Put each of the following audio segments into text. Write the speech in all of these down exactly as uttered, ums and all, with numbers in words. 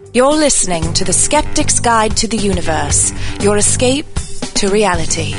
You're listening to The Skeptic's Guide to the Universe, your escape to reality.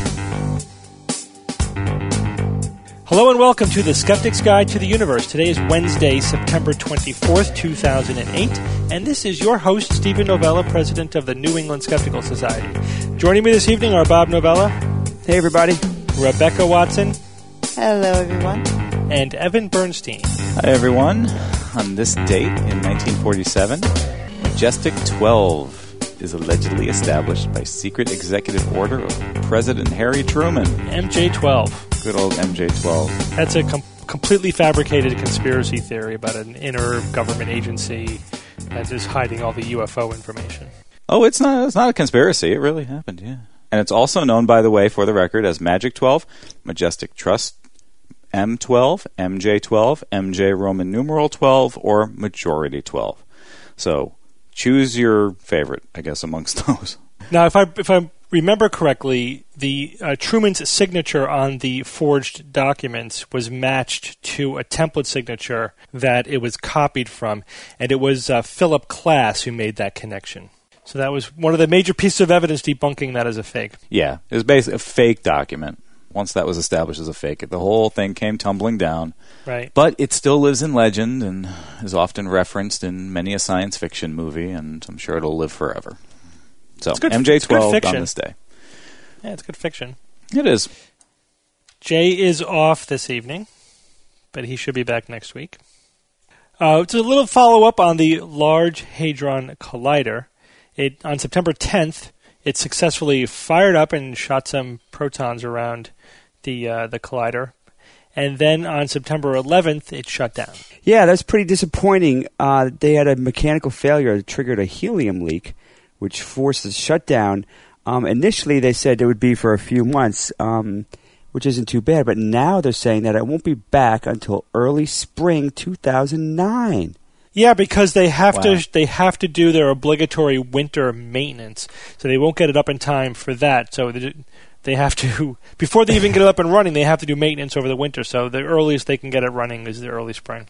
Hello and welcome to The Skeptic's Guide to the Universe. Today is Wednesday, September twenty-fourth, two thousand eight, and this is your host, Stephen Novella, president of the New England Skeptical Society. Joining me this evening are Bob Novella. Hey, everybody. Rebecca Watson. Hello, everyone. And Evan Bernstein. Hi, everyone. On this date in nineteen forty-seven, Majestic twelve is allegedly established by secret executive order of President Harry Truman. M J twelve. Good old M J twelve. That's a com- completely fabricated conspiracy theory about an inner government agency that is hiding all the U F O information. Oh, it's not, it's not a conspiracy. It really happened, yeah. And it's also known, by the way, for the record, as Magic twelve, Majestic Trust M twelve, M J twelve, M J Roman numeral twelve, or Majority twelve. So choose your favorite, I guess, amongst those. Now, if I if I remember correctly, the uh, Truman's signature on the forged documents was matched to a template signature that it was copied from, and it was uh, Philip Klass who made that connection. So that was one of the major pieces of evidence debunking that as a fake. Yeah, it was basically a fake document. Once that was established as a fake, the whole thing came tumbling down. Right. But it still lives in legend and is often referenced in many a science fiction movie, and I'm sure it'll live forever. So, good, M J twelve on this day. Yeah, it's good fiction. It is. Jay is off this evening, but he should be back next week. Uh, it's a little follow-up on the Large Hadron Collider. It on September tenth, it successfully fired up and shot some protons around the uh, the collider. And then on September eleventh, it shut down. Yeah, that's pretty disappointing. Uh, they had a mechanical failure that triggered a helium leak, which forced the shutdown. Um, initially, they said it would be for a few months, um, which isn't too bad. But now they're saying that it won't be back until early spring two thousand nine. Yeah, because they have Wow. to they have to do their obligatory winter maintenance, so they won't get it up in time for that. So they, they have to before they even get it up and running, they have to do maintenance over the winter. So the earliest they can get it running is the early spring.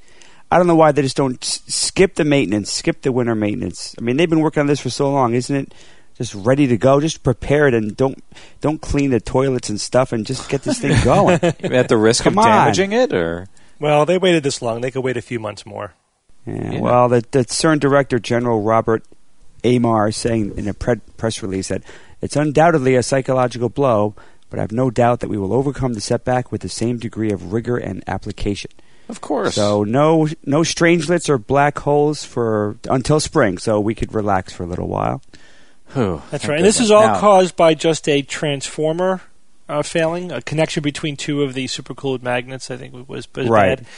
I don't know why they just don't s- skip the maintenance, skip the winter maintenance. I mean, they've been working on this for so long, isn't it? Just ready to go. Just prepare it and don't don't clean the toilets and stuff, and just get this thing going. At the risk Come of on. damaging it, or Well, they waited this long. They could wait a few months more. Yeah, Yeah. well, the, the CERN Director General Robert Amar is saying in a pre- press release that it's undoubtedly a psychological blow, but I have no doubt that we will overcome the setback with the same degree of rigor and application. of course. So no no strangelets or black holes for until spring, so we could relax for a little while. Whew, That's thank right. And this goodness. is all Now, caused by just a transformer uh, failing, a connection between two of the supercooled magnets, I think was, was Right. bad.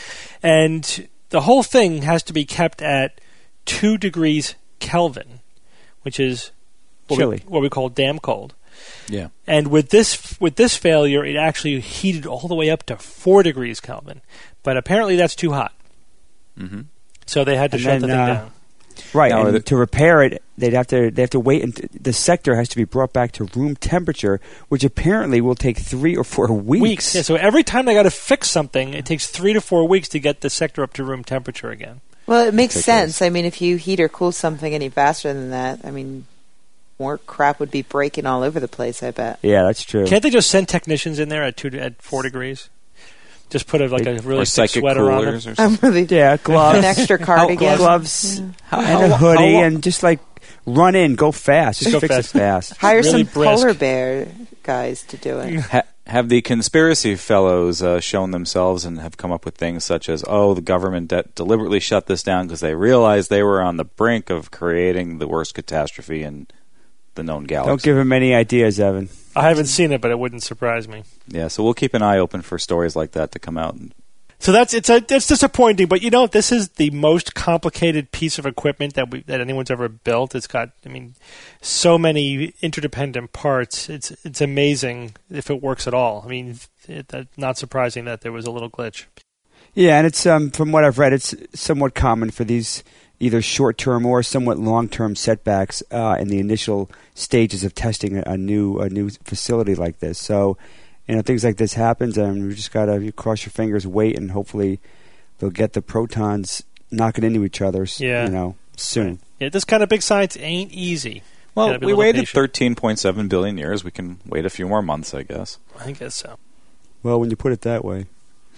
And the whole thing has to be kept at two degrees Kelvin, which is what Chilly. we, what we call damn cold. Yeah. And with this with this failure, it actually heated all the way up to four degrees Kelvin. But apparently that's too hot. Mm-hmm. So they had to And shut the then, thing uh, down. Right, Now, are and the- to repair it, they'd have to they have to wait, and the sector has to be brought back to room temperature, which apparently will take three or four weeks. Weeks. Yeah, so every time they got to fix something, it takes three to four weeks to get the sector up to room temperature again. Well, it makes Ridiculous. sense. I mean, if you heat or cool something any faster than that, I mean, more crap would be breaking all over the place, I bet. Yeah, that's true. Can't they just send technicians in there at two at four degrees? Just put a, like a really or thick psychic sweater on them. coolers or something. I'm really Yeah, gloves, an extra cardigan. gloves, How- and how- a hoodie, how- and just like run in, go fast, just Go fix fast. it fast. Hire really some brisk. polar bear guys to do it. Ha- have the conspiracy fellows uh, shown themselves and have come up with things such as, oh, the government de- deliberately shut this down because they realized they were on the brink of creating the worst catastrophe in the known galaxy? Don't give him any ideas, Evan. I haven't seen it, but it wouldn't surprise me. Yeah, so we'll keep an eye open for stories like that to come out. So that's it's a it's disappointing, but you know this is the most complicated piece of equipment that we that anyone's ever built. It's got I mean so many interdependent parts. It's it's amazing if it works at all. I mean, it, it, not surprising that there was a little glitch. Yeah, and it's um, from what I've read, it's somewhat common for these either short-term or somewhat long-term setbacks uh, in the initial stages of testing a, a new a new facility like this. So, you know, things like this happens, and we just gotta you cross your fingers, wait, and hopefully they'll get the protons knocking into each other. Yeah. You know, soon. Yeah, this kind of big science ain't easy. Well, Gotta be a we little waited patient. thirteen point seven billion years. We can wait a few more months, I guess. I guess so. Well, when you put it that way.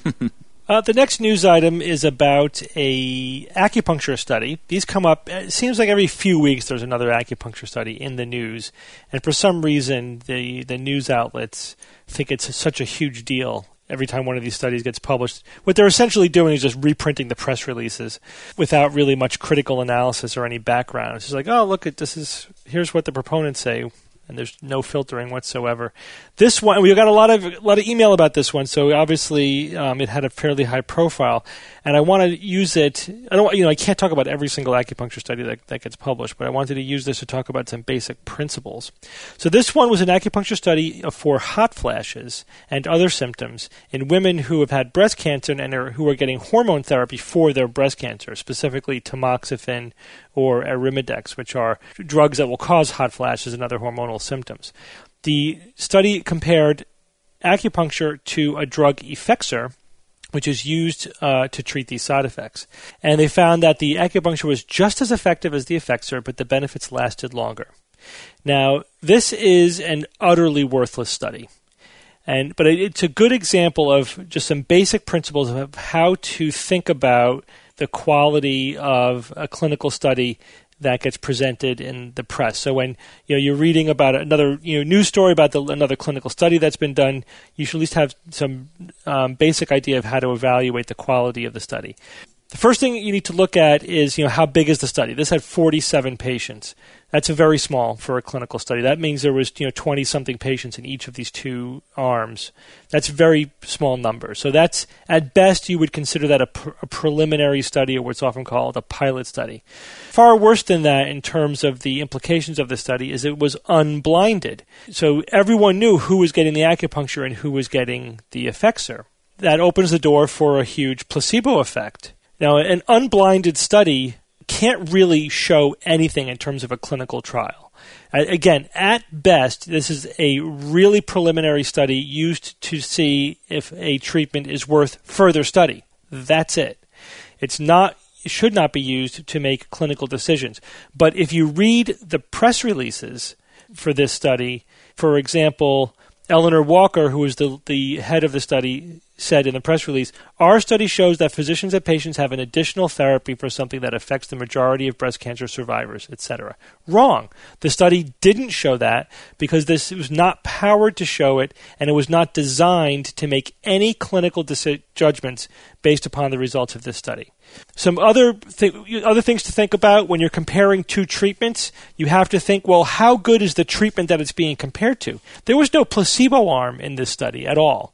Uh, the next news item is about a acupuncture study. These come up, it seems like every few weeks there's another acupuncture study in the news. And for some reason, the, the news outlets think it's such a huge deal every time one of these studies gets published. What they're essentially doing is just reprinting the press releases without really much critical analysis or any background. It's just like, oh, look, at this is here's what the proponents say. And there's no filtering whatsoever. This one, we got a lot of a lot of email about this one, so obviously um, it had a fairly high profile. And I want to use it. I don't, you know, I can't talk about every single acupuncture study that, that gets published, but I wanted to use this to talk about some basic principles. So this one was an acupuncture study for hot flashes and other symptoms in women who have had breast cancer and are, who are getting hormone therapy for their breast cancer, specifically tamoxifen or Arimidex, which are drugs that will cause hot flashes and other hormonal symptoms. The study compared acupuncture to a drug Effexor, which is used uh, to treat these side effects. And they found that the acupuncture was just as effective as the Effexor, but the benefits lasted longer. Now, this is an utterly worthless study. And but it's a good example of just some basic principles of how to think about the quality of a clinical study that gets presented in the press. So when you know you're reading about another you know news story about the, another clinical study that's been done, you should at least have some um, basic idea of how to evaluate the quality of the study. The first thing you need to look at is, you know, how big is the study? This had forty-seven patients. That's a very small for a clinical study. That means there was, you know, twenty-something patients in each of these two arms. That's a very small number. So that's, at best, you would consider that a, pr- a preliminary study, or what's often called a pilot study. Far worse than that in terms of the implications of the study is it was unblinded. So everyone knew who was getting the acupuncture and who was getting the Effexor. That opens the door for a huge placebo effect. Now, an unblinded study can't really show anything in terms of a clinical trial. Uh, again, at best, this is a really preliminary study used to see if a treatment is worth further study. That's it. It's not, it should not be used to make clinical decisions. But if you read the press releases for this study, for example, Eleanor Walker, who was the, the head of the study, said in the press release, our study shows that physicians and patients have an additional therapy for something that affects the majority of breast cancer survivors, et cetera. Wrong. The study didn't show that because this was not powered to show it, and it was not designed to make any clinical deci- judgments based upon the results of this study. Some other th- other things to think about when you're comparing two treatments, you have to think, well, how good is the treatment that it's being compared to? There was no placebo arm in this study at all.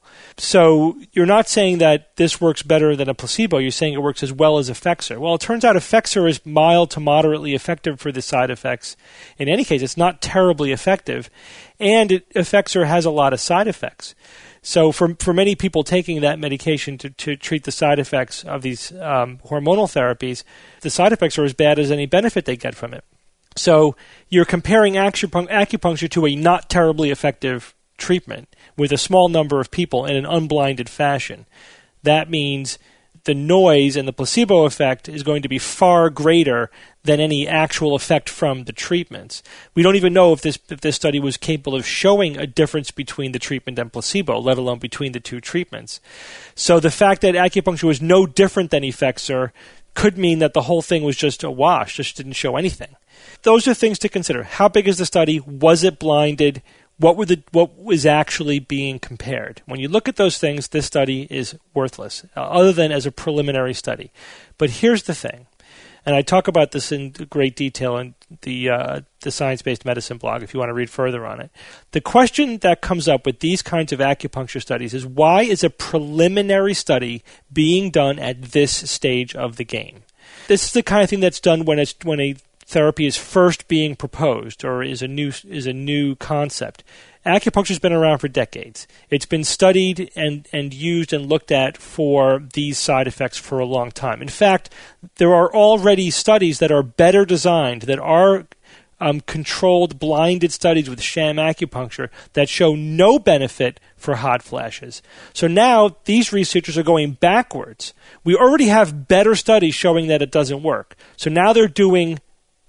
So you're not saying that this works better than a placebo. You're saying it works as well as Effexor. Well, it turns out Effexor is mild to moderately effective for the side effects. In any case, it's not terribly effective, and it, Effexor has a lot of side effects. So for for many people taking that medication to, to treat the side effects of these um, hormonal therapies, the side effects are as bad as any benefit they get from it. So you're comparing acupun- acupuncture to a not terribly effective treatment with a small number of people in an unblinded fashion. That means the noise and the placebo effect is going to be far greater than any actual effect from the treatments. We don't even know if this if this study was capable of showing a difference between the treatment and placebo, let alone between the two treatments. So the fact that acupuncture was no different than Effexor could mean that the whole thing was just a wash, just didn't show anything. Those are things to consider. How big is the study? Was it blinded? What were the what was actually being compared? When you look at those things, this study is worthless, uh, other than as a preliminary study. But here's the thing, and I talk about this in great detail in the uh, the Science-Based Medicine blog if you want to read further on it. The question that comes up with these kinds of acupuncture studies is, why is a preliminary study being done at this stage of the game? This is the kind of thing that's done when it's when a therapy is first being proposed or is a new is a new concept. Acupuncture's been around for decades. It's been studied and, and used and looked at for these side effects for a long time. In fact, there are already studies that are better designed, that are um, controlled, blinded studies with sham acupuncture that show no benefit for hot flashes. So now these researchers are going backwards. We already have better studies showing that it doesn't work. So now they're doing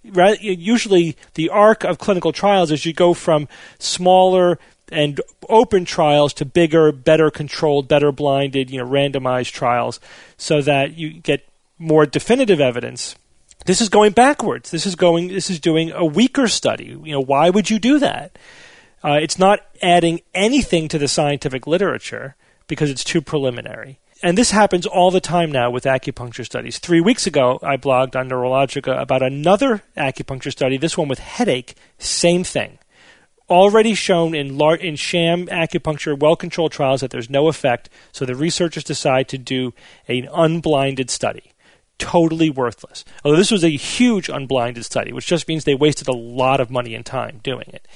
Right? Usually the arc of clinical trials is you go from smaller and open trials to bigger, better controlled, better blinded, you know, randomized trials so that you get more definitive evidence. This is going backwards. This is going. This is doing a weaker study. You know, why would you do that? Uh, it's not adding anything to the scientific literature because it's too preliminary. And this happens all the time now with acupuncture studies. Three weeks ago, I blogged on Neurologica about another acupuncture study, this one with headache, same thing. Already shown in, lar- in sham acupuncture, well-controlled trials that there's no effect, so the researchers decide to do an unblinded study. Totally worthless. Although this was a huge unblinded study, which just means they wasted a lot of money and time doing it.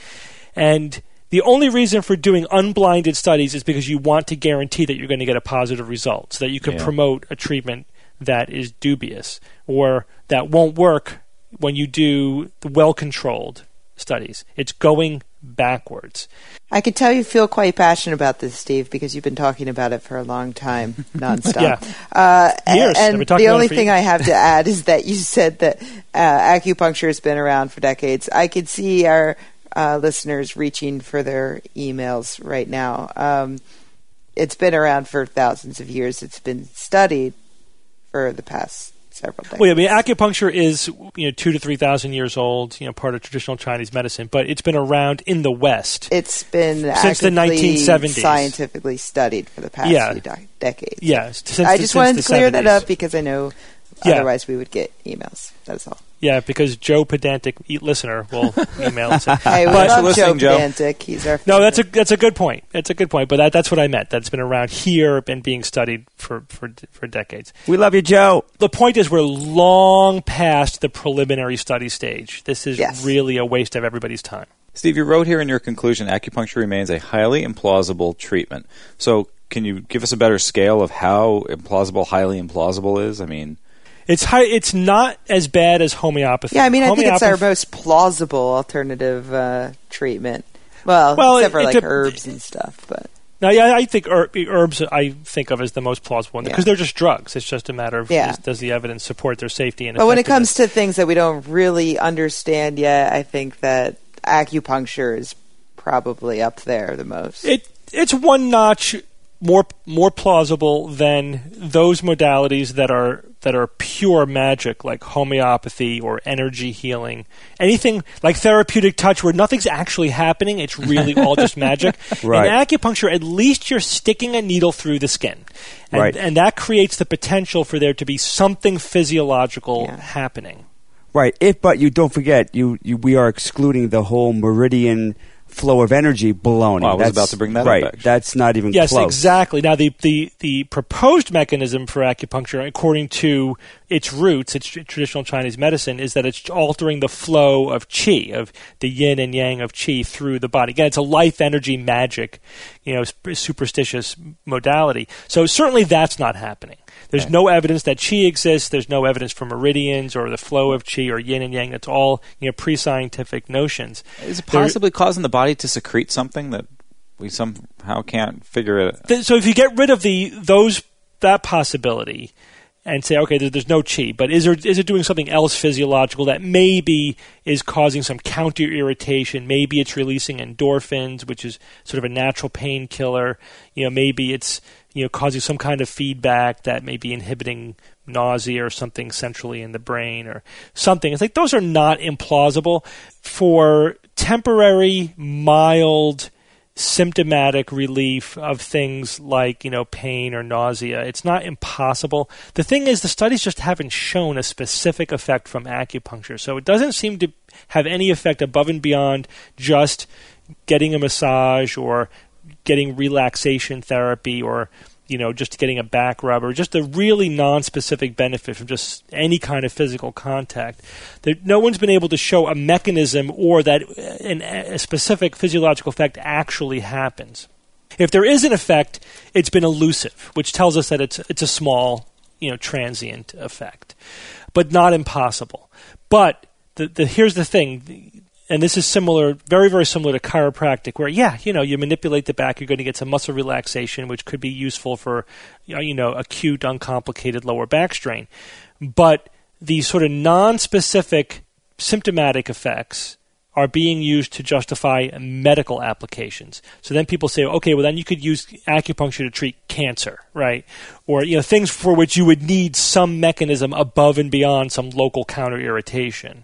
And the only reason for doing unblinded studies is because you want to guarantee that you're going to get a positive result, so that you can yeah. promote a treatment that is dubious or that won't work when you do the well-controlled studies. It's going backwards. I can tell you feel quite passionate about this, Steve, because you've been talking about it for a long time, nonstop. yeah. Uh, Years. And I've been talking the about only it for thing years. I have to add is that you said that uh, acupuncture has been around for decades. I could see our uh, listeners reaching for their emails right now. Um, it's been around for thousands of years. It's been studied for the past several decades. Well, I mean, acupuncture is you know two to three thousand years old. You know, part of traditional Chinese medicine, but it's been around in the West. It's been since the nineteen seventies, scientifically studied for the past yeah. few de- decades. Yes, yeah. I the, just wanted to clear seventies. that up because I know yeah. otherwise we would get emails. That's all. Yeah, because Joe Pedantic listener will email and say, "Hey, we but, love Joe Joe. Pedantic. He's our favorite." No, that's a that's a good point. That's a good point. But that, that's what I meant. That's been around here and being studied for, for for decades. We love you, Joe. The point is, we're long past the preliminary study stage. This is Yes. really a waste of everybody's time. Steve, you wrote here in your conclusion, acupuncture remains a highly implausible treatment. So can you give us a better scale of how implausible highly implausible is? I mean... It's high, It's not as bad as homeopathy. Yeah, I mean, I think it's our Homeopathy- most plausible alternative uh, treatment. Well, Well, except for it- like it- herbs and stuff, but Now, yeah, I think herb, herbs I think of as the most plausible one Yeah. because they're just drugs. It's just a matter of Yeah. is, does the evidence support their safety and but when it effectiveness. comes to things that we don't really understand yet, I think that acupuncture is probably up there the most. It it's one notch more more plausible than those modalities that are that are pure magic, like homeopathy or energy healing. Anything like therapeutic touch, where nothing's actually happening; it's really all just magic. Right. In acupuncture, at least you're sticking a needle through the skin, and, Right. and that creates the potential for there to be something physiological Yeah. happening. Right. If, but you don't forget, you, you we are excluding the whole meridian flow of energy baloney. Well, I was That's- about to bring that up, right. actually. That's not even Yes, close. exactly. Now, the, the, the proposed mechanism for acupuncture, according to its roots, its tr- traditional Chinese medicine, is that it's altering the flow of qi, of the yin and yang of qi through the body. Again, it's a life energy magic, you know, sp- superstitious modality. So certainly that's not happening. There's Okay. no evidence that qi exists. There's no evidence for meridians or the flow of qi or yin and yang. It's all, you know, pre-scientific notions. Is it There- possibly causing the body to secrete something that we somehow can't figure it Th- so if you get rid of the those that possibility and say, okay, there, there's no qi, but is there is it doing something else physiological that maybe is causing some counter irritation? Maybe it's releasing endorphins, which is sort of a natural painkiller. You know, maybe it's you know causing some kind of feedback that may be inhibiting nausea or something centrally in the brain or something. It's like those are not implausible for temporary, mild, symptomatic relief of things like, you know, pain or nausea. It's not impossible. The thing is, the studies just haven't shown a specific effect from acupuncture. So it doesn't seem to have any effect above and beyond just getting a massage or getting relaxation therapy or, you know, just getting a back rub or just a really non-specific benefit from just any kind of physical contact. There, no one's been able to show a mechanism or that an, a specific physiological effect actually happens. If there is an effect, it's been elusive, which tells us that it's it's a small, you know, transient effect, but not impossible. But the, the here's the thing. And this is similar, very, very similar to chiropractic, where, yeah, you know, you manipulate the back, you're going to get some muscle relaxation, which could be useful for, you know, acute, uncomplicated lower back strain. But the sort of non-specific symptomatic effects are being used to justify medical applications. So then people say, okay, well then you could use acupuncture to treat cancer, right? Or, you know, things for which you would need some mechanism above and beyond some local counter irritation.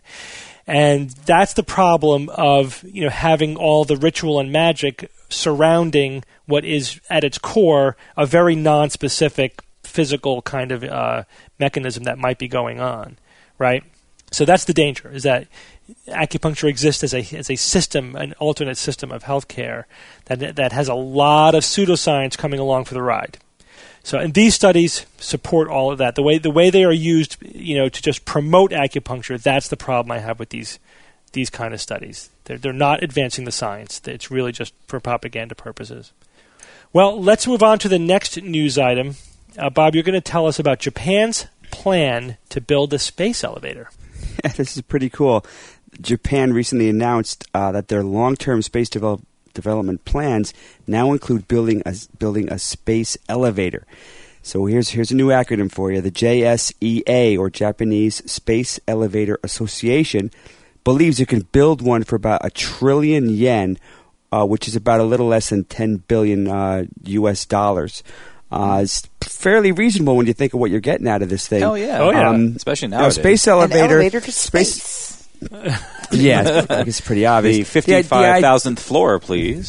And that's the problem of, you know, having all the ritual and magic surrounding what is at its core a very non-specific physical kind of uh, mechanism that might be going on, right? So that's the danger, is that acupuncture exists as a as a system, an alternate system of healthcare that that has a lot of pseudoscience coming along for the ride. So, and these studies support all of that. The way the way they are used, you know, to just promote acupuncture, that's the problem I have with these these kind of studies. They're they're not advancing the science. It's really just for propaganda purposes. Well, let's move on to the next news item. Uh, Bob, you're going to tell us about Japan's plan to build a space elevator. Yeah, this is pretty cool. Japan recently announced uh, that their long-term space develop, development plans now include building a, building a space elevator. So here's here's a new acronym for you. The J S E A, or Japanese Space Elevator Association, believes it can build one for about a trillion yen, uh, which is about a little less than ten billion uh, U S dollars. Uh, it's fairly reasonable when you think of what you're getting out of this thing. Oh yeah, oh yeah, um, especially nowadays. You know, space elevator, An elevator to space. space yeah, I think it's pretty obvious. The fifty-five thousandth floor, please.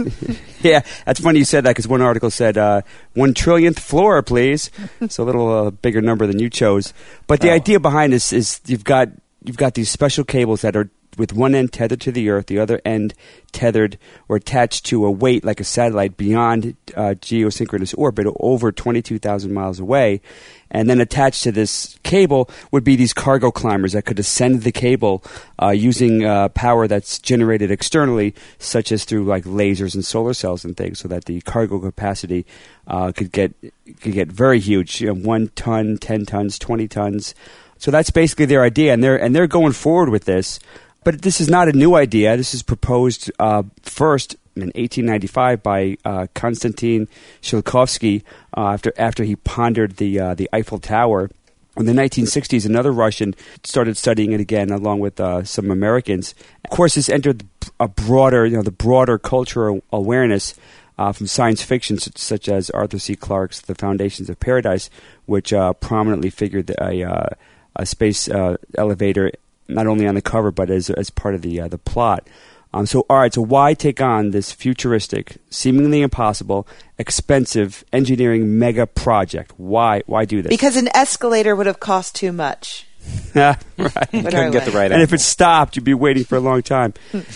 Yeah, that's funny you said that, because one article said uh, one trillionth floor, please. It's a little uh, bigger number than you chose. But the Oh. idea behind this is you've got you've got these special cables that are with one end tethered to the Earth, the other end tethered or attached to a weight like a satellite beyond uh, geosynchronous orbit, over twenty-two thousand miles away. And then attached to this cable would be these cargo climbers that could ascend the cable uh, using uh, power that's generated externally, such as through like lasers and solar cells and things, so that the cargo capacity uh, could get could get very huge, you know, one ton, ten tons, twenty tons. So that's basically their idea, and they're and they're going forward with this. But this is not a new idea. This is proposed uh, first in eighteen ninety-five by uh, Konstantin Tsiolkovsky uh, after after he pondered the uh, the Eiffel Tower. In the nineteen sixties, another Russian started studying it again, along with uh, some Americans. Of course, this entered a broader, you know, the broader cultural awareness uh, from science fiction, such, such as Arthur C. Clarke's *The Foundations of Paradise*, which uh, prominently figured a, uh, a space uh, elevator not only on the cover but as as part of the uh, the plot. Um, so, all right. So, why take on this futuristic, seemingly impossible, expensive engineering mega project? Why? Why do this? Because an escalator would have cost too much. right. But Couldn't get the right And if angle. it stopped, you'd be waiting for a long time.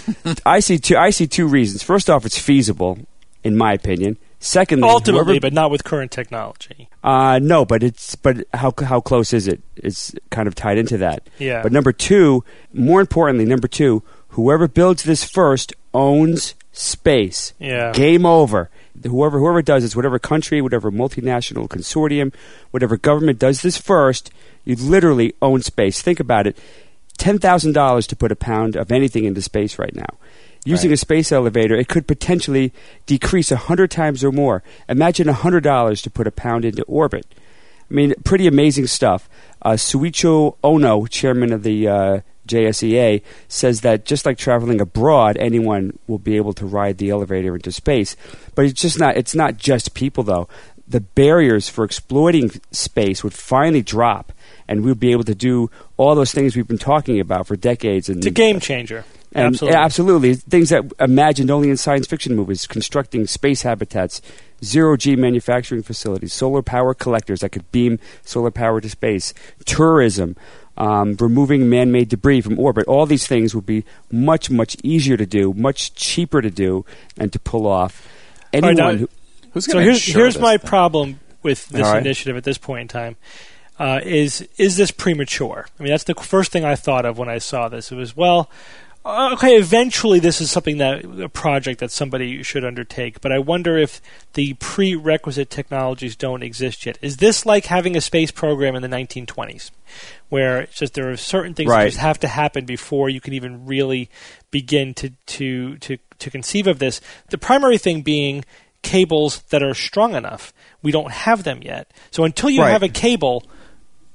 I see two. I see two reasons. First off, it's feasible, in my opinion. Secondly, Ultimately, whoever, but not with current technology. uh, no, but it's but how how close is it? It's kind of tied into that. Yeah. But number two, more importantly, number two, whoever builds this first owns space. Yeah. Game over. Whoever whoever does this, whatever country, whatever multinational consortium, whatever government does this first, you literally own space. Think about it. ten thousand dollars to put a pound of anything into space right now. Using Right. a space elevator, it could potentially decrease one hundred times or more. Imagine one hundred dollars to put a pound into orbit. I mean, pretty amazing stuff. Uh, Suicho Ono, chairman of the uh, J S E A, says that just like traveling abroad, anyone will be able to ride the elevator into space. But it's just not. It's not just people, though. The barriers for exploiting space would finally drop, and we'll be able to do all those things we've been talking about for decades. And It's a game changer. and Absolutely. yeah, absolutely. Things that imagined only in science fiction movies, constructing space habitats, zero-G manufacturing facilities, solar power collectors that could beam solar power to space, tourism, um, removing man-made debris from orbit. All these things would be much, much easier to do, much cheaper to do, and to pull off. Anyone now- who... Who's So going here's to here's my problem with this All right. initiative at this point in time. Uh, is is this premature? I mean, that's the first thing I thought of when I saw this. It was, well, okay, eventually this is something that a project that somebody should undertake, but I wonder if the prerequisite technologies don't exist yet. Is this like having a space program in the nineteen twenties, where it's just there are certain things Right. that just have to happen before you can even really begin to to to to conceive of this? The primary thing being cables that are strong enough. We don't have them yet. So until you Right. have a cable,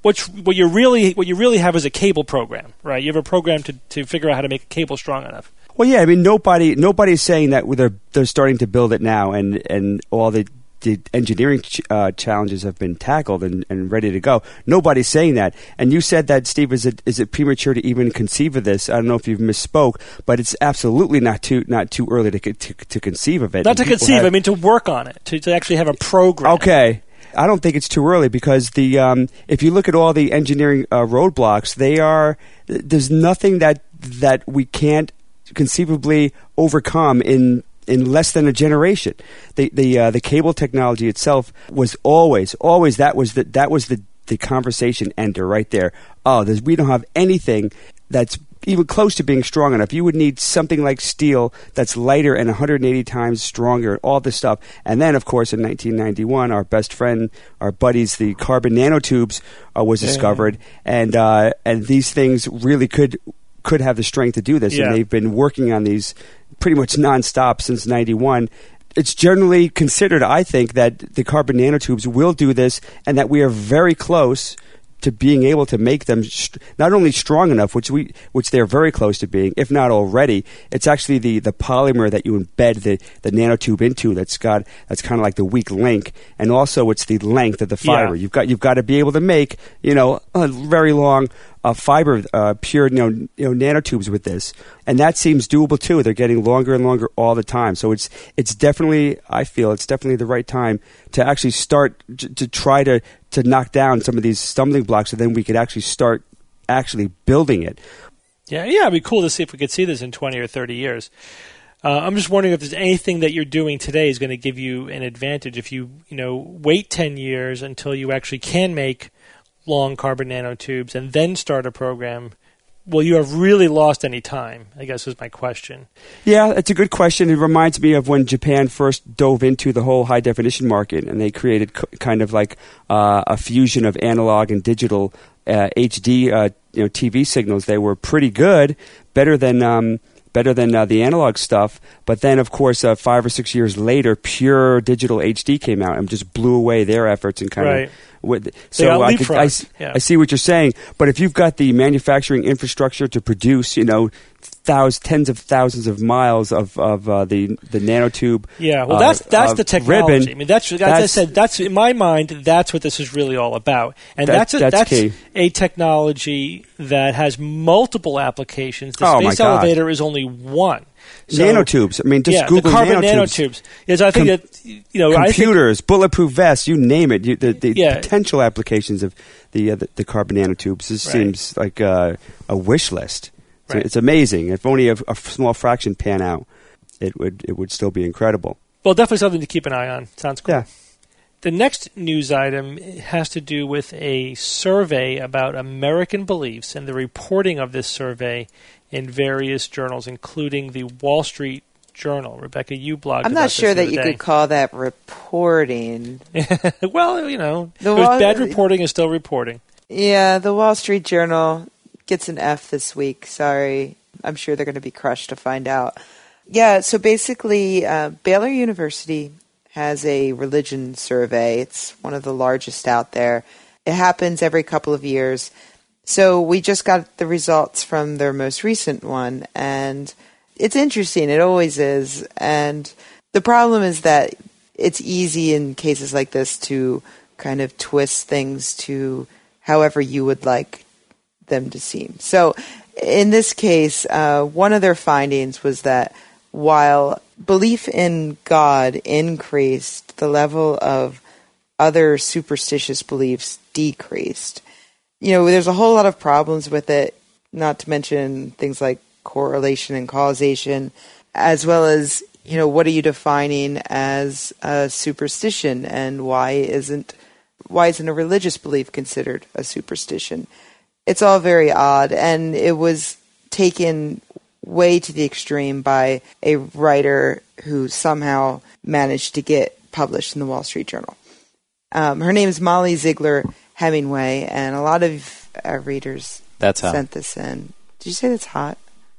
what's what you really what you really have is a cable program, right? You have a program to, to figure out how to make a cable strong enough. Well, yeah, I mean, nobody nobody's saying that they're they're starting to build it now, and, and all the the engineering ch- uh, challenges have been tackled and, and ready to go. Nobody's saying that. And you said that, Steve, is it is it premature to even conceive of this? I don't know if you've misspoke, but it's absolutely not too not too early to to, to conceive of it. Not And to conceive, have, I mean to work on it, to, to actually have a program. Okay. I don't think it's too early because the um, if you look at all the engineering uh, roadblocks, they are there's nothing that that we can't conceivably overcome in in less than a generation. The the uh, the cable technology itself was always always that was the that was the the conversation ender right there. Oh, there's, we don't have anything that's even close to being strong enough. You would need something like steel that's lighter and one hundred eighty times stronger, all this stuff. And then, of course, in nineteen ninety-one, our best friend, our buddies, the carbon nanotubes uh, was discovered. Yeah. And uh, and these things really could could have the strength to do this. Yeah. And they've been working on these pretty much nonstop since ninety-one. It's generally considered, I think, that the carbon nanotubes will do this and that we are very close to being able to make them st- not only strong enough, which we, which they're very close to being, if not already. It's actually the, the polymer that you embed the, the nanotube into that's got that's kind of like the weak link, and also it's the length of the fiber. Yeah. You've got you've got to be able to make you know a very long uh, fiber, uh, pure you know you know nanotubes with this, and that seems doable too. They're getting longer and longer all the time, so it's it's definitely I feel it's definitely the right time to actually start to, to try to. to knock down some of these stumbling blocks, so then we could actually start actually building it. Yeah, yeah, it'd be cool to see if we could see this in twenty or thirty years. Uh, I'm just wondering if there's anything that you're doing today is going to give you an advantage. If you, you know, wait ten years until you actually can make long carbon nanotubes and then start a program, will you have really lost any time, I guess is my question. Yeah, it's a good question. It reminds me of when Japan first dove into the whole high-definition market, and they created c- kind of like uh, a fusion of analog and digital uh, H D uh, you know, T V signals. They were pretty good, better than um, better than uh, the analog stuff. But then, of course, uh, five or six years later, pure digital H D came out and just blew away their efforts and kind right. of... With, so I, could, I, yeah. I see what you're saying, but if you've got the manufacturing infrastructure to produce, you know, thousands, tens of thousands of miles of of uh, the the nanotube, yeah, well, uh, that's that's uh, the technology. Ribbon, I mean, that's, as that's, I said, that's in my mind, that's what this is really all about, and that, that's a, that's, that's key. a technology that has multiple applications. The oh space elevator is only one. So, nanotubes. I mean, just yeah, Google the carbon nanotubes. nanotubes. Yes, I think Com- that you know, computers, I think, bulletproof vests, you name it. You, the the yeah. potential applications of the uh, the, the carbon nanotubes. This right. seems like uh, a wish list. It's, right. it's amazing. If only a, a small fraction pan out, it would it would still be incredible. Well, definitely something to keep an eye on. Sounds cool. Yeah. The next news item has to do with a survey about American beliefs and the reporting of this survey in various journals, including the Wall Street Journal. Rebecca, you blogged I'm about not sure this that the you other could call that reporting. Well, you know, The it was Wall- bad reporting is still reporting. Yeah, the Wall Street Journal gets an F this week. Sorry. I'm sure they're going to be crushed to find out. Yeah, so basically, uh, Baylor University has a religion survey. It's one of the largest out there. It happens every couple of years. So we just got the results from their most recent one, and it's interesting. It always is. And the problem is that it's easy in cases like this to kind of twist things to however you would like them to seem. So in this case, uh, one of their findings was that while belief in God increased, the level of other superstitious beliefs decreased. You know, there's a whole lot of problems with it, not to mention things like correlation and causation, as well as, you know, what are you defining as a superstition, and why isn't why isn't a religious belief considered a superstition? It's all very odd, and it was taken way to the extreme by a writer who somehow managed to get published in the Wall Street Journal. Um, her name is Molly Ziegler Hemingway, and a lot of our readers That's hot. sent this in. Did you say that's hot?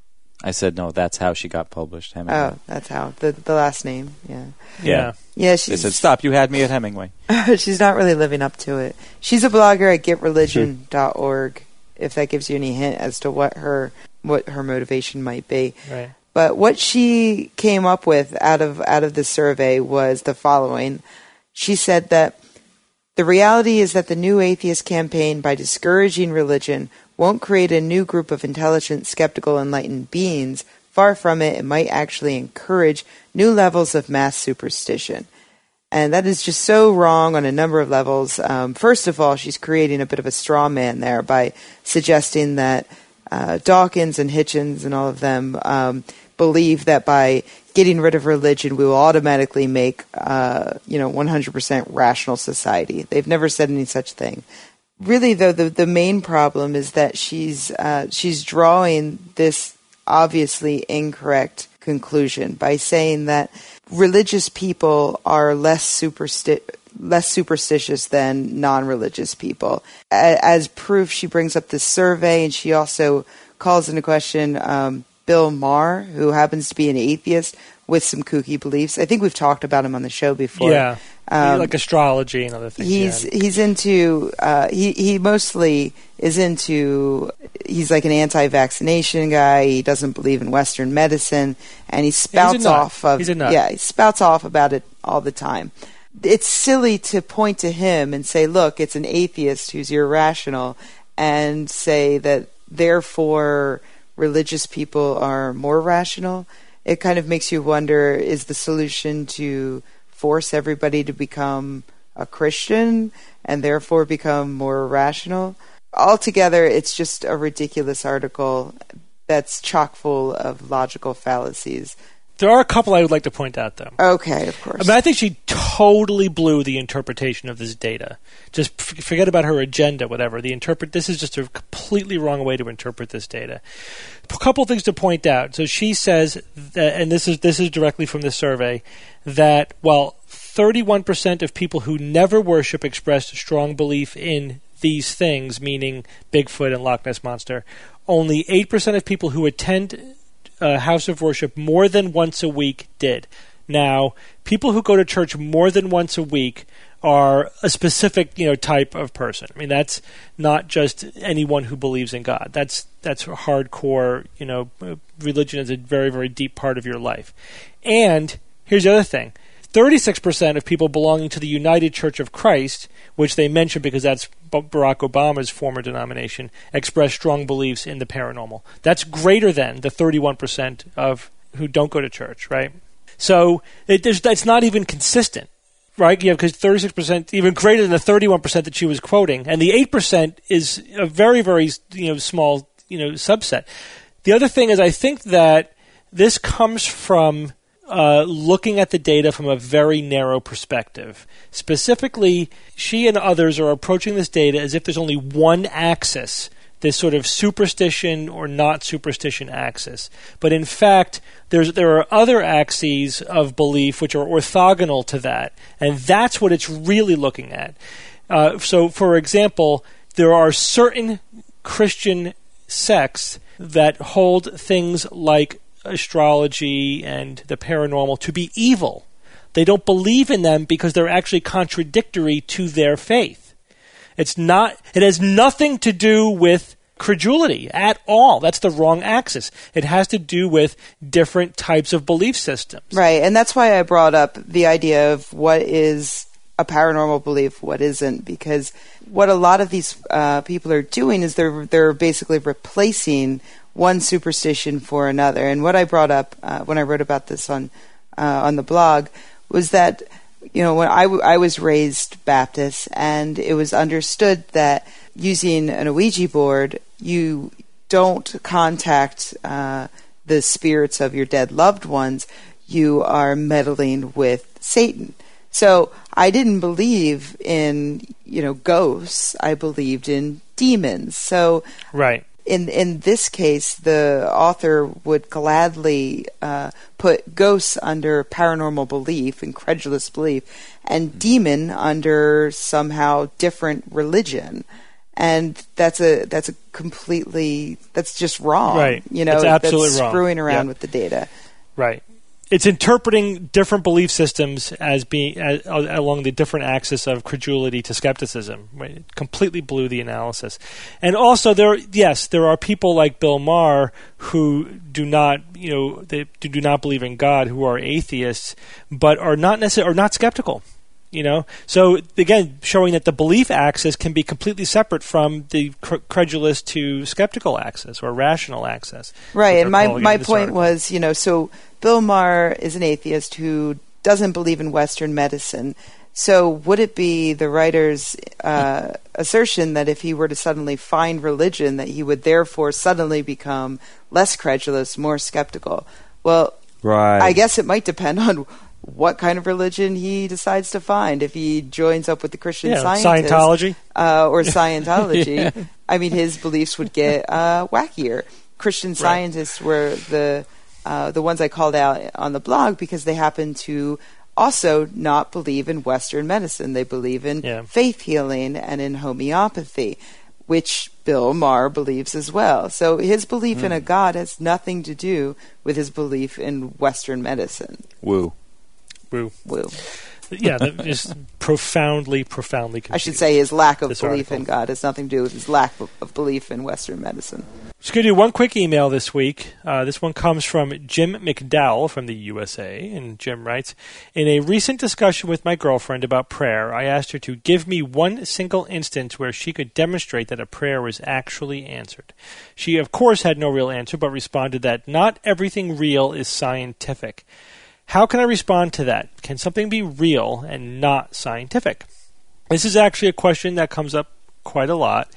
I said, no, that's how she got published, Hemingway. Oh, that's how. The the last name, yeah. Yeah. Yeah, They she's, said, stop, you had me at Hemingway. she's not really living up to it. She's a blogger at get religion dot org, if that gives you any hint as to what her what her motivation might be. Right. But what she came up with out of out of this survey was the following. She said that the reality is that the New Atheist campaign, by discouraging religion, won't create a new group of intelligent, skeptical, enlightened beings. Far from it, it might actually encourage new levels of mass superstition. And that is just so wrong on a number of levels. Um, first of all, she's creating a bit of a straw man there by suggesting that uh, Dawkins and Hitchens and all of them um, believe that by getting rid of religion, we will automatically make, uh, you know, one hundred percent rational society. They've never said any such thing. Really, though, the, the main problem is that she's uh, she's drawing this obviously incorrect conclusion by saying that religious people are less supersti- less superstitious than non-religious people. A- as proof, she brings up this survey, and she also calls into question um, Bill Maher, who happens to be an atheist with some kooky beliefs. I think we've talked about him on the show before. Yeah, Um, like astrology and other things. He's yeah. he's into uh, he he mostly is into he's like an anti-vaccination guy. He doesn't believe in Western medicine, and he spouts nut. off of He's a nut. yeah he spouts off about it all the time. It's silly to point to him and say, "Look, it's an atheist who's irrational," and say that therefore religious people are more rational. It kind of makes you wonder: is the solution to force everybody to become a Christian and therefore become more rational? Altogether, it's just a ridiculous article that's chock full of logical fallacies. There are a couple I would like to point out, though. Okay, of course. I mean, I think she totally blew the interpretation of this data. Just f- forget about her agenda, whatever. The interpret this is just a completely wrong way to interpret this data. A couple of things to point out. So she says, that, and this is this is directly from the survey, that while thirty-one percent of people who never worship expressed a strong belief in these things, meaning Bigfoot and Loch Ness Monster, only eight percent of people who attend a house of worship more than once a week did. Now, people who go to church more than once a week are a specific, you know, type of person. I mean, that's not just anyone who believes in God. That's that's hardcore, you know, religion is a very, very deep part of your life. And here's the other thing. thirty-six percent of people belonging to the United Church of Christ, which they mention because that's Barack Obama's former denomination, express strong beliefs in the paranormal. That's greater than the thirty-one percent of who don't go to church, right? So it, there's, that's not even consistent, right? Yeah, because thirty-six percent, even greater than the thirty-one percent that she was quoting, and the eight percent is a very, very you know small you know subset. The other thing is, I think that this comes from Uh, looking at the data from a very narrow perspective. Specifically, she and others are approaching this data as if there's only one axis, this sort of superstition or not superstition axis. But in fact, there's there are other axes of belief which are orthogonal to that, and that's what it's really looking at. Uh, so, for example, there are certain Christian sects that hold things like astrology and the paranormal to be evil. They don't believe in them because they're actually contradictory to their faith. It's not, it has nothing to do with credulity at all. That's the wrong axis. It has to do with different types of belief systems. Right, and that's why I brought up the idea of what is a paranormal belief, what isn't, because what a lot of these uh, people are doing is they're they're basically replacing one superstition for another. And what I brought up uh, when I wrote about this on uh, on the blog was that, you know, when I, w- I was raised Baptist, and it was understood that using an Ouija board, you don't contact uh, the spirits of your dead loved ones. You are meddling with Satan. So I didn't believe in, you know, ghosts. I believed in demons. So Right. In in this case, the author would gladly uh, put ghosts under paranormal belief, incredulous belief, and demon under somehow different religion. And that's a that's a completely that's just wrong. Right. You know, it's absolutely that's wrong. Screwing around Yep. with the data. Right. It's interpreting different belief systems as being as, along the different axis of credulity to skepticism. Right? It completely blew the analysis. And also, there, yes, there are people like Bill Maher who do not, you know, they do, do not believe in God, who are atheists, but are not necessarily are not skeptical. You know, so again, showing that the belief axis can be completely separate from the cr- credulous to skeptical axis or rational axis. Right, and my my point point was, you know, so Bill Maher is an atheist who doesn't believe in Western medicine. So would it be the writer's uh, assertion that if he were to suddenly find religion, that he would therefore suddenly become less credulous, more skeptical? Well, right. I guess it might depend on what kind of religion he decides to find. If he joins up with the Christian yeah, Scientists, Scientology, uh, or Scientology, yeah. I mean, his beliefs would get uh, wackier. Christian Right. Scientists were the uh, the ones I called out on the blog because they happen to also not believe in Western medicine. They believe in Yeah. faith healing and in homeopathy, which Bill Maher believes as well. So his belief Mm. in a God has nothing to do with his belief in Western medicine. Woo. Woo. Woo. Yeah, that is profoundly, profoundly confused. I should say his lack of This belief article. in God has nothing to do with his lack of, of belief in Western medicine. Just going to do one quick email this week. Uh, this one comes from Jim McDowell from the U S A, and Jim writes, in a recent discussion with my girlfriend about prayer, I asked her to give me one single instance where she could demonstrate that a prayer was actually answered. She, of course, had no real answer, but responded that not everything real is scientific. How can I respond to that? Can something be real and not scientific? This is actually a question that comes up quite a lot.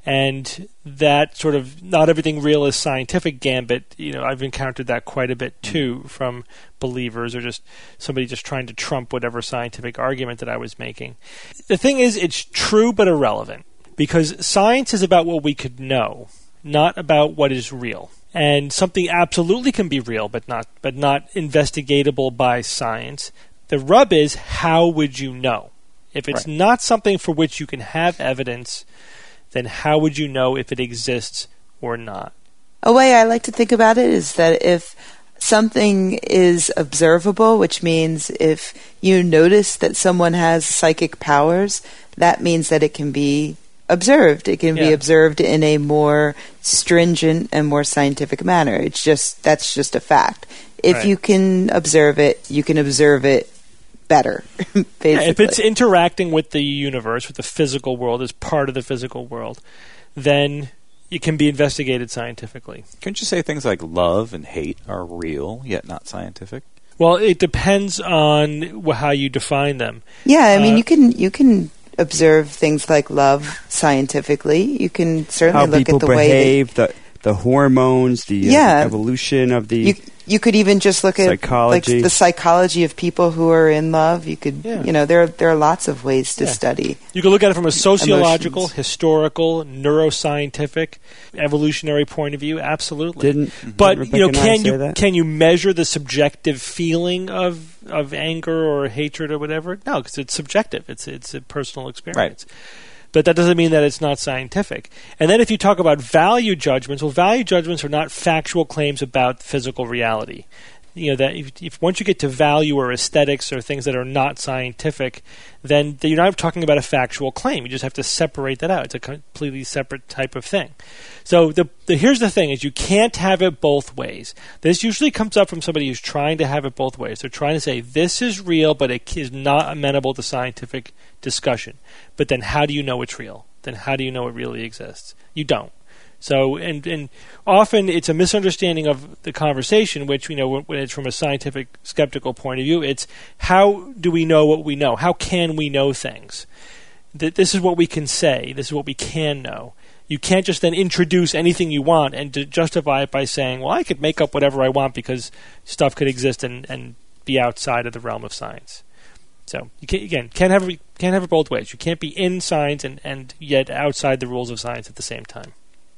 And that sort of not everything real is scientific gambit, you know, I've encountered that quite a bit too from believers or just somebody just trying to trump whatever scientific argument that I was making. The thing is, it's true but irrelevant because science is about what we could know, not about what is real. And something absolutely can be real but not but not investigatable by science. The rub is, how would you know? If it's Right. not something for which you can have evidence, then how would you know if it exists or not? A way I like to think about it is that if something is observable, which means if you notice that someone has psychic powers, that means that it can be observed. It can be Yeah. observed in a more stringent and more scientific manner. It's just that's just a fact. If Right. you can observe it, you can observe it better, basically. Yeah, if it's interacting with the universe, with the physical world, as part of the physical world, then it can be investigated scientifically. Couldn't you say things like love and hate are real, yet not scientific? Well, it depends on wh- how you define them. Yeah, I mean, Uh, you can you can observe things like love scientifically. You can certainly How look people at the way behave, the the hormones, the, uh, Yeah. the evolution of the. you you could even just look at Psychology. like the psychology of people who are in love. You could Yeah. you know there there are lots of ways to Yeah. study. You can look at it from a sociological, Emotions. historical, neuroscientific, evolutionary point of view. Absolutely. Didn't, But didn't you know, Rebecca and I can say you that? can you measure the subjective feeling of of anger or hatred or whatever? No, because it's subjective. It's it's a personal experience. But that doesn't mean that it's not scientific. And then if you talk about value judgments, well, value judgments are not factual claims about physical reality. You know, that if, if once you get to value or aesthetics or things that are not scientific, then you're not talking about a factual claim. You just have to separate that out. It's a completely separate type of thing. So the, the here's the thing: is you can't have it both ways. This usually comes up from somebody who's trying to have it both ways. They're trying to say this is real, but it is not amenable to scientific discussion. But then, how do you know it's real? Then how do you know it really exists? You don't. So, and and often it's a misunderstanding of the conversation, which, you know, when, when it's from a scientific, skeptical point of view, it's how do we know what we know? How can we know things? Th- this is what we can say. This is what we can know. You can't just then introduce anything you want and to justify it by saying, well, I could make up whatever I want because stuff could exist and, and be outside of the realm of science. So, you can't, again, can't have, it, can't have it both ways. You can't be in science and, and yet outside the rules of science at the same time.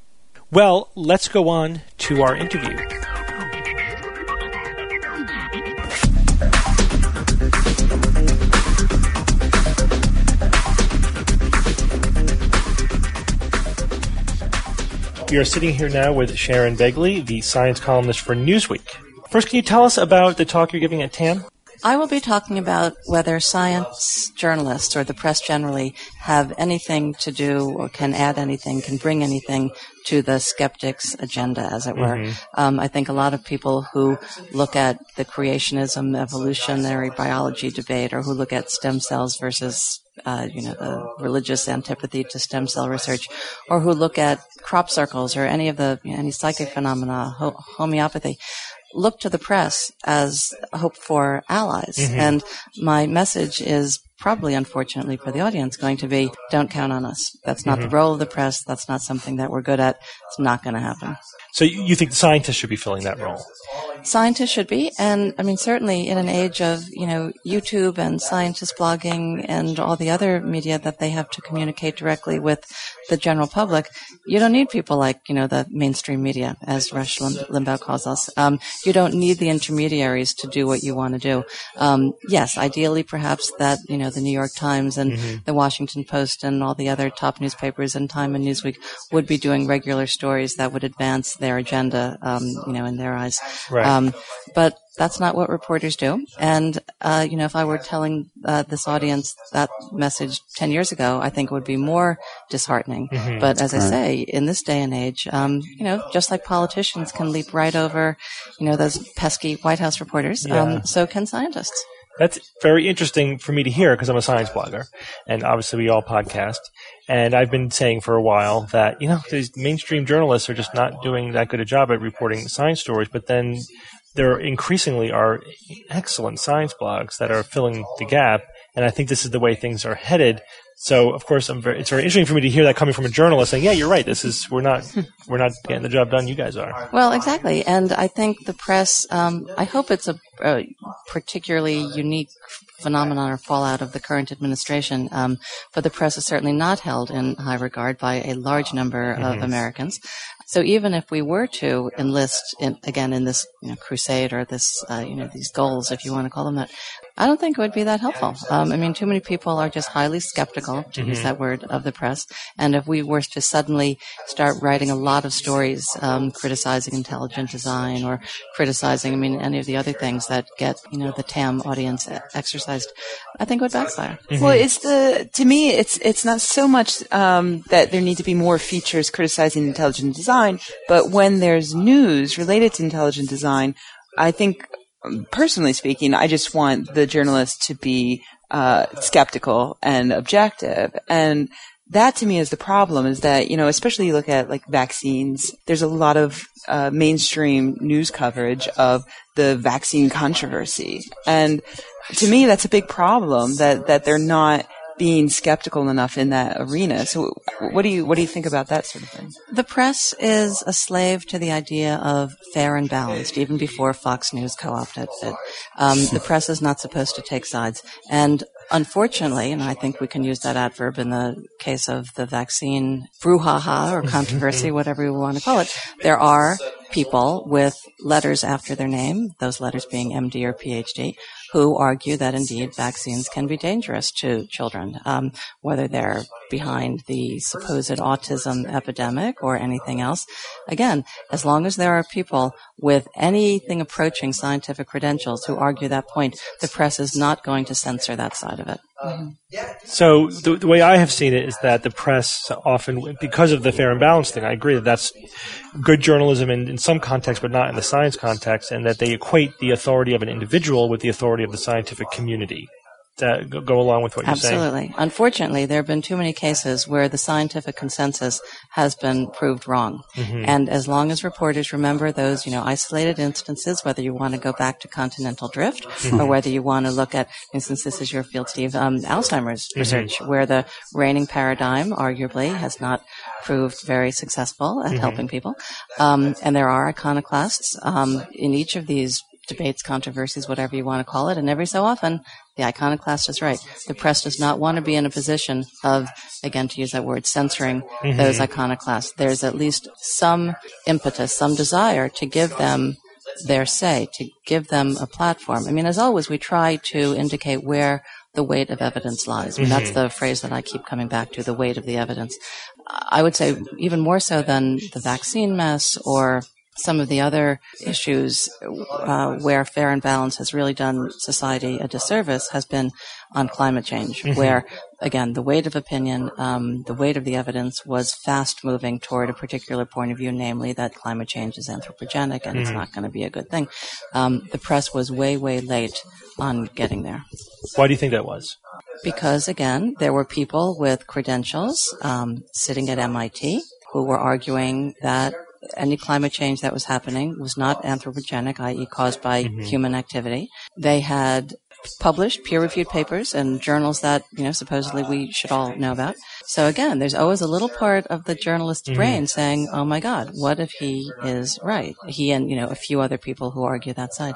Well, let's go on to our interview. We are sitting here now with Sharon Begley, the science columnist for Newsweek. First, can you tell us about the talk you're giving at T A M? I will be talking about whether science journalists or the press generally have anything to do or can add anything, can bring anything to the skeptics' agenda, as it were. Mm-hmm. Um, I think a lot of people who look at the creationism, evolutionary biology debate, or who look at stem cells versus Uh, you know, the religious antipathy to stem cell research, or who look at crop circles or any of the, you know, any psychic phenomena, ho- homeopathy, look to the press as hope for allies. Mm-hmm. And my message is probably, unfortunately for the audience, going to be, don't count on us. That's not mm-hmm. the role of the press. That's not something that we're good at. It's not going to happen. So you think scientists should be filling that role? Scientists should be, and I mean, certainly in an age of, you know, YouTube and scientist blogging and all the other media that they have to communicate directly with the general public, you don't need people like, you know, the mainstream media, as Rush Lim- Limbaugh calls us. Um, you don't need the intermediaries to do what you want to do. Um, yes, ideally, perhaps that, you know, the New York Times and mm-hmm. the Washington Post and all the other top newspapers and Time and Newsweek would be doing regular stories that would advance their agenda, um, you know, in their eyes. Right. Um, but that's not what reporters do. And, uh, you know, if I were telling uh, this audience that message ten years ago, I think it would be more disheartening. Mm-hmm. But as I say, in this day and age, um, you know, just like politicians can leap right over, you know, those pesky White House reporters, yeah. um, so can scientists. That's very interesting for me to hear because I'm a science blogger, and obviously we all podcast. And I've been saying for a while that, you know, these mainstream journalists are just not doing that good a job at reporting science stories, but then there increasingly are excellent science blogs that are filling the gap, and I think this is the way things are headed. So, of course, I'm very, it's very interesting for me to hear that coming from a journalist saying, yeah, you're right, this is, we're not, we're not getting the job done, you guys are. Well, exactly. And I think the press, um, I hope it's a, a particularly unique phenomenon or fallout of the current administration, um, but the press is certainly not held in high regard by a large number mm-hmm. of Americans. So even if we were to enlist, in, again, in this you know, crusade or this, uh, you know, these goals, if you want to call them that, I don't think it would be that helpful. Um, I mean, too many people are just highly skeptical, to mm-hmm. use that word, of the press. And if we were to suddenly start writing a lot of stories um, criticizing intelligent design or criticizing, I mean, any of the other things that get, you know, the T A M audience exercised, I think it would backfire. Mm-hmm. Well, it's the to me, it's it's not so much um, that there need to be more features criticizing intelligent design, but when there's news related to intelligent design, I think, personally speaking, I just want the journalist to be uh, skeptical and objective. And that to me is the problem, is that, you know, especially you look at like vaccines, there's a lot of uh, mainstream news coverage of the vaccine controversy. And to me, that's a big problem, that, that they're not being skeptical enough in that arena. So what do you what do you think about that sort of thing? The press is a slave to the idea of fair and balanced, even before Fox News co-opted it. Um, the press is not supposed to take sides. And unfortunately, and I think we can use that adverb in the case of the vaccine brouhaha or controversy, whatever you want to call it, there are people with letters after their name, those letters being M D or P H D, who argue that indeed vaccines can be dangerous to children, um, whether they're behind the supposed autism epidemic or anything else. Again, as long as there are people with anything approaching scientific credentials who argue that point, the press is not going to censor that side of it. Mm-hmm. So the, the way I have seen it is that the press often, because of the fair and balanced thing, I agree that that's good journalism in, in some context, but not in the science context, and that they equate the authority of an individual with the authority of the scientific community. That go, go along with what you're Absolutely. saying. Absolutely. Unfortunately, there have been too many cases where the scientific consensus has been proved wrong. Mm-hmm. And as long as reporters remember those, you know, isolated instances, whether you want to go back to continental drift mm-hmm. or whether you want to look at, for instance, this is your field, Steve, um, Alzheimer's mm-hmm. research, where the reigning paradigm arguably has not proved very successful at mm-hmm. helping people. Um, and there are iconoclasts um, in each of these debates, controversies, whatever you want to call it, and every so often, the iconoclast is right. The press does not want to be in a position of, again, to use that word, censoring mm-hmm. those iconoclasts. There's at least some impetus, some desire to give them their say, to give them a platform. I mean, as always, we try to indicate where the weight of evidence lies. I mean, that's the phrase that I keep coming back to, the weight of the evidence. I would say even more so than the vaccine mess or some of the other issues uh, where fair and balance has really done society a disservice has been on climate change, mm-hmm. where, again, the weight of opinion, um, the weight of the evidence was fast moving toward a particular point of view, namely that climate change is anthropogenic and mm-hmm. it's not going to be a good thing. Um, the press was way, way late on getting there. Why do you think that was? Because, again, there were people with credentials um, sitting at M I T who were arguing that any climate change that was happening was not anthropogenic, that is caused by mm-hmm. human activity. They had published peer-reviewed papers in journals that, you know, supposedly we should all know about. So again, there's always a little part of the journalist's mm-hmm. brain saying, oh my God, what if he is right? He and, you know, a few other people who argue that side.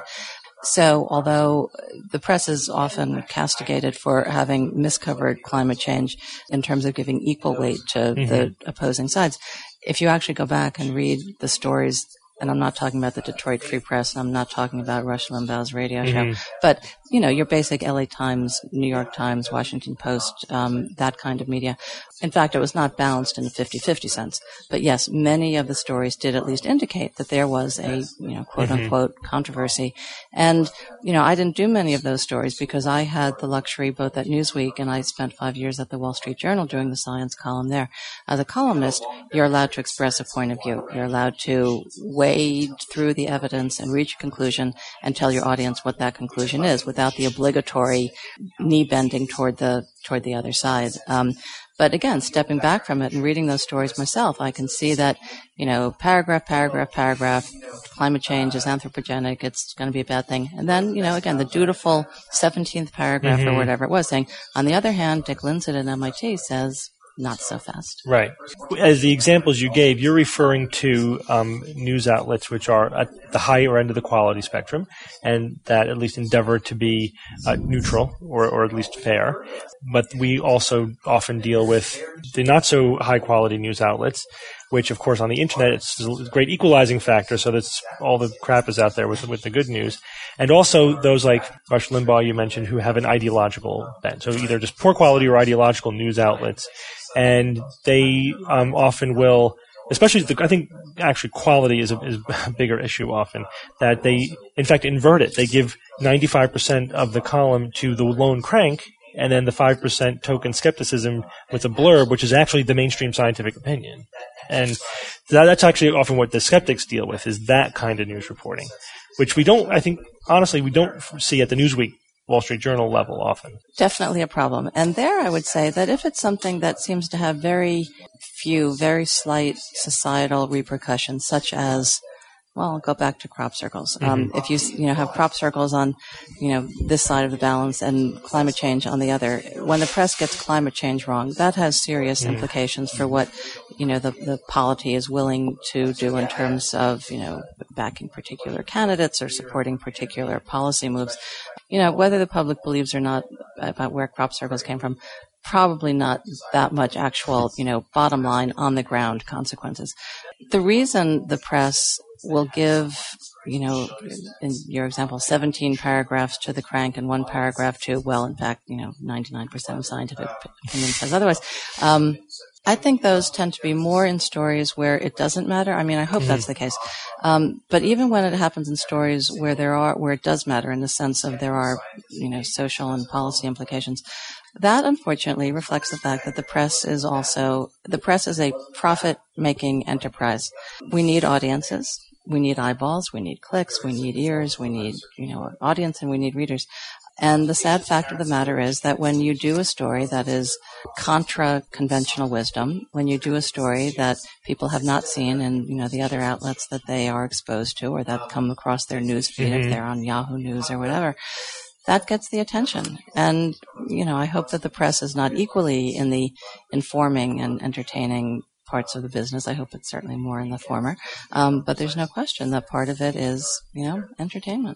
So although the press is often castigated for having miscovered climate change in terms of giving equal weight to mm-hmm. the opposing sides, if you actually go back and read the stories, and I'm not talking about the Detroit Free Press, and I'm not talking about Rush Limbaugh's radio mm-hmm. show, but, you know, your basic L A Times, New York Times, Washington Post, um, that kind of media. In fact, it was not balanced in the fifty-fifty sense. But yes, many of the stories did at least indicate that there was a, you know, quote unquote mm-hmm. controversy. And, you know, I didn't do many of those stories because I had the luxury both at Newsweek and I spent five years at the Wall Street Journal doing the science column there. As a columnist, you're allowed to express a point of view. You're allowed to wade through the evidence and reach a conclusion and tell your audience what that conclusion is without the obligatory knee bending toward the toward the other side. Um, but again, stepping back from it and reading those stories myself, I can see that, you know, paragraph, paragraph, paragraph, climate change is anthropogenic, it's going to be a bad thing. And then, you know, again, the dutiful seventeenth paragraph mm-hmm. or whatever it was saying, on the other hand, Dick Lindzen at M I T says, not so fast. Right. As the examples you gave, you're referring to um, news outlets which are at the higher end of the quality spectrum and that at least endeavor to be uh, neutral or, or at least fair. But we also often deal with the not so high quality news outlets, which of course on the internet it's a great equalizing factor so that all the crap is out there with, with the good news. And also those like Rush Limbaugh you mentioned who have an ideological bent. So either just poor quality or ideological news outlets. And they um, often will, especially the, I think actually quality is a, is a bigger issue often, that they in fact invert it. They give ninety-five percent of the column to the lone crank and then the five percent token skepticism with a blurb, which is actually the mainstream scientific opinion. And that, that's actually often what the skeptics deal with, is that kind of news reporting, which we don't, I think, honestly, we don't see at the Newsweek, Wall Street Journal level often. Definitely a problem. And there I would say that if it's something that seems to have very few, very slight societal repercussions, such as, well, go back to crop circles. Mm-hmm. Um, if you, you know, have crop circles on, you know, this side of the balance and climate change on the other, when the press gets climate change wrong, that has serious mm-hmm. implications for what, you know, the, the polity is willing to do in terms of, you know, backing particular candidates or supporting particular policy moves. You know, whether the public believes or not about where crop circles came from, probably not that much actual, you know, bottom line on the ground consequences. The reason the press will give, you know, in your example, seventeen paragraphs to the crank and one paragraph to, well, in fact, you know, ninety-nine percent of scientific opinion says otherwise. Um, I think those tend to be more in stories where it doesn't matter. I mean, I hope mm-hmm. that's the case. Um, but even when it happens in stories where there are, where it does matter in the sense of there are, you know, social and policy implications, that unfortunately reflects the fact that the press is also, the press is a profit-making enterprise. We need audiences. We need eyeballs. We need clicks. We need ears. We need, you know, audience, and we need readers. And the sad fact of the matter is that when you do a story that is contra conventional wisdom, when you do a story that people have not seen in, you know, the other outlets that they are exposed to or that come across their news feed, mm-hmm. if they're on Yahoo News or whatever, that gets the attention. And, you know, I hope that the press is not equally in the informing and entertaining parts of the business. I hope it's certainly more in the former. Um, but there's no question that part of it is, you know, entertainment.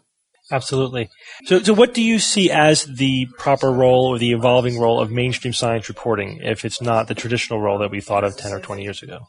Absolutely. So, so what do you see as the proper role or the evolving role of mainstream science reporting if it's not the traditional role that we thought of ten or twenty years ago?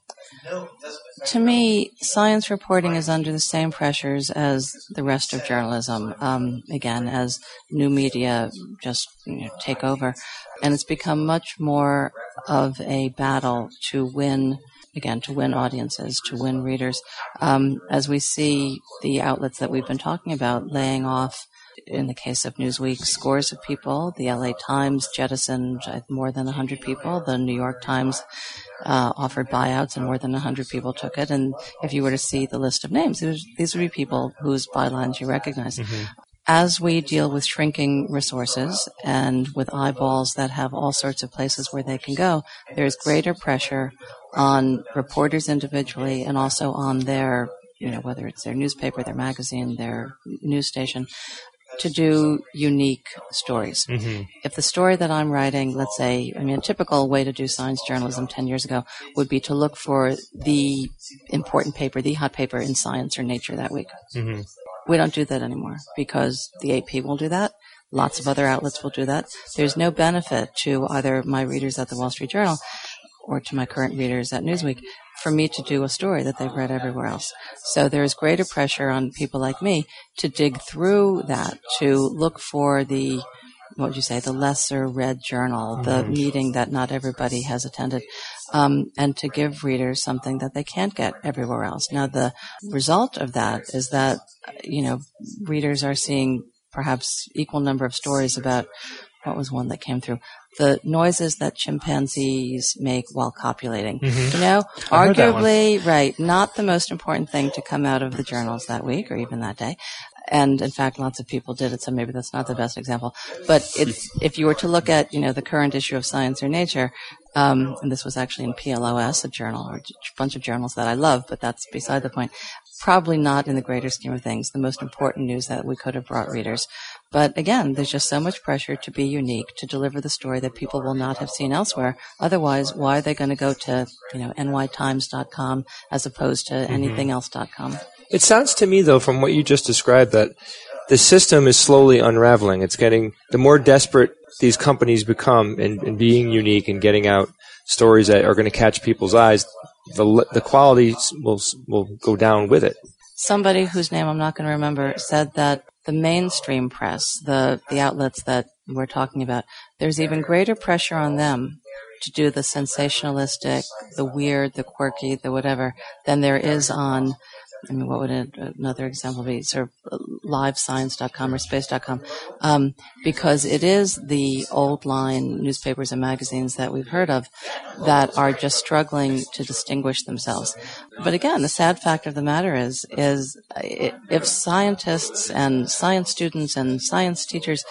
To me, science reporting is under the same pressures as the rest of journalism, um, again, as new media just you know, take over. And it's become much more of a battle to win, again, to win audiences, to win readers. Um, as we see the outlets that we've been talking about laying off, in the case of Newsweek, scores of people. The L A Times jettisoned more than one hundred people. The New York Times uh, offered buyouts, and more than one hundred people took it. And if you were to see the list of names, was, these would be people whose bylines you recognize. Mm-hmm. As we deal with shrinking resources and with eyeballs that have all sorts of places where they can go, there's greater pressure on reporters individually and also on their, you know, whether it's their newspaper, their magazine, their news station, to do unique stories. Mm-hmm. If the story that I'm writing, let's say, I mean, a typical way to do science journalism ten years ago would be to look for the important paper, the hot paper in Science or Nature that week. Mm-hmm. We don't do that anymore because the A P will do that. Lots of other outlets will do that. There's no benefit to either my readers at the Wall Street Journal or to my current readers at Newsweek for me to do a story that they've read everywhere else. So there's greater pressure on people like me to dig through that, to look for the, what would you say, the lesser read journal, mm-hmm. the meeting that not everybody has attended, um, and to give readers something that they can't get everywhere else. Now, the result of that is that, you know, readers are seeing perhaps equal number of stories about, what was one that came through? The noises that chimpanzees make while copulating. Mm-hmm. You know, arguably, right, not the most important thing to come out of the journals that week or even that day. And in fact, lots of people did it, so maybe that's not the best example. But it's, if you were to look at, you know, the current issue of Science or Nature, um, and this was actually in P L O S, a journal, or a bunch of journals that I love, but that's beside the point. Probably not in the greater scheme of things, the most important news that we could have brought readers. But again, there's just so much pressure to be unique, to deliver the story that people will not have seen elsewhere. Otherwise, why are they going to go to, you know, N Y Times dot com as opposed to mm-hmm. anything else dot com? It sounds to me, though, from what you just described, that the system is slowly unraveling. It's getting, the more desperate these companies become in, in being unique and getting out stories that are going to catch people's eyes, the the quality will will go down with it. Somebody whose name I'm not going to remember said that the mainstream press, the the outlets that we're talking about, there's even greater pressure on them to do the sensationalistic, the weird, the quirky, the whatever, than there is on, I mean, what would it, another example be? Sort of live science dot com or space dot com, um, because it is the old line newspapers and magazines that we've heard of that are just struggling to distinguish themselves. But again, the sad fact of the matter is, is if scientists and science students and science teachers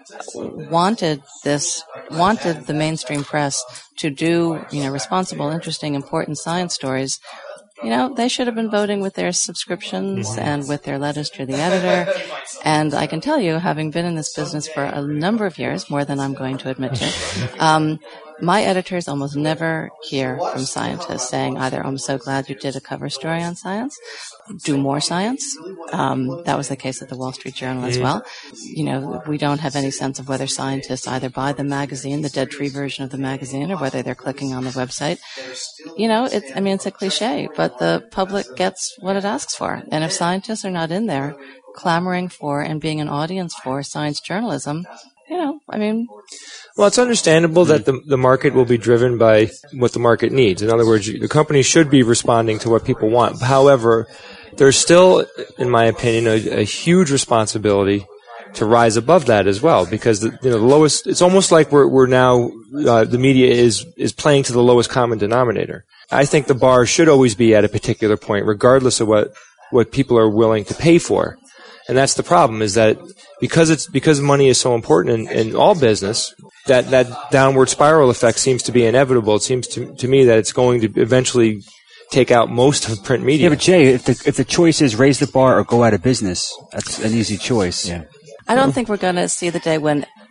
wanted this, wanted the mainstream press to do, you know, responsible, interesting, important science stories, you know, they should have been voting with their subscriptions mm-hmm. and with their letters to the editor. And I can tell you, having been in this business for a number of years, more than I'm going to admit to, um, my editors almost never hear from scientists saying either, I'm so glad you did a cover story on science, do more science. Um, that was the case at the Wall Street Journal as well. You know, we don't have any sense of whether scientists either buy the magazine, the Dead Tree version of the magazine, or whether they're clicking on the website. You know, it's, I mean, it's a cliche, but the public gets what it asks for. And if scientists are not in there clamoring for and being an audience for science journalism, you know, I mean... Well, it's understandable that the the market will be driven by what the market needs. In other words, the company should be responding to what people want. However, there's still, in my opinion, a, a huge responsibility to rise above that as well, because the, you know, the lowest. It's almost like we're we're now uh, the media is is playing to the lowest common denominator. I think the bar should always be at a particular point, regardless of what what people are willing to pay for. And that's the problem, is that because it's because money is so important in, in all business, that, that downward spiral effect seems to be inevitable. It seems to, to me that it's going to eventually take out most of print media. Yeah, but Jay, if the if the choice is raise the bar or go out of business, that's an easy choice. Yeah. I don't think we're going to see the day when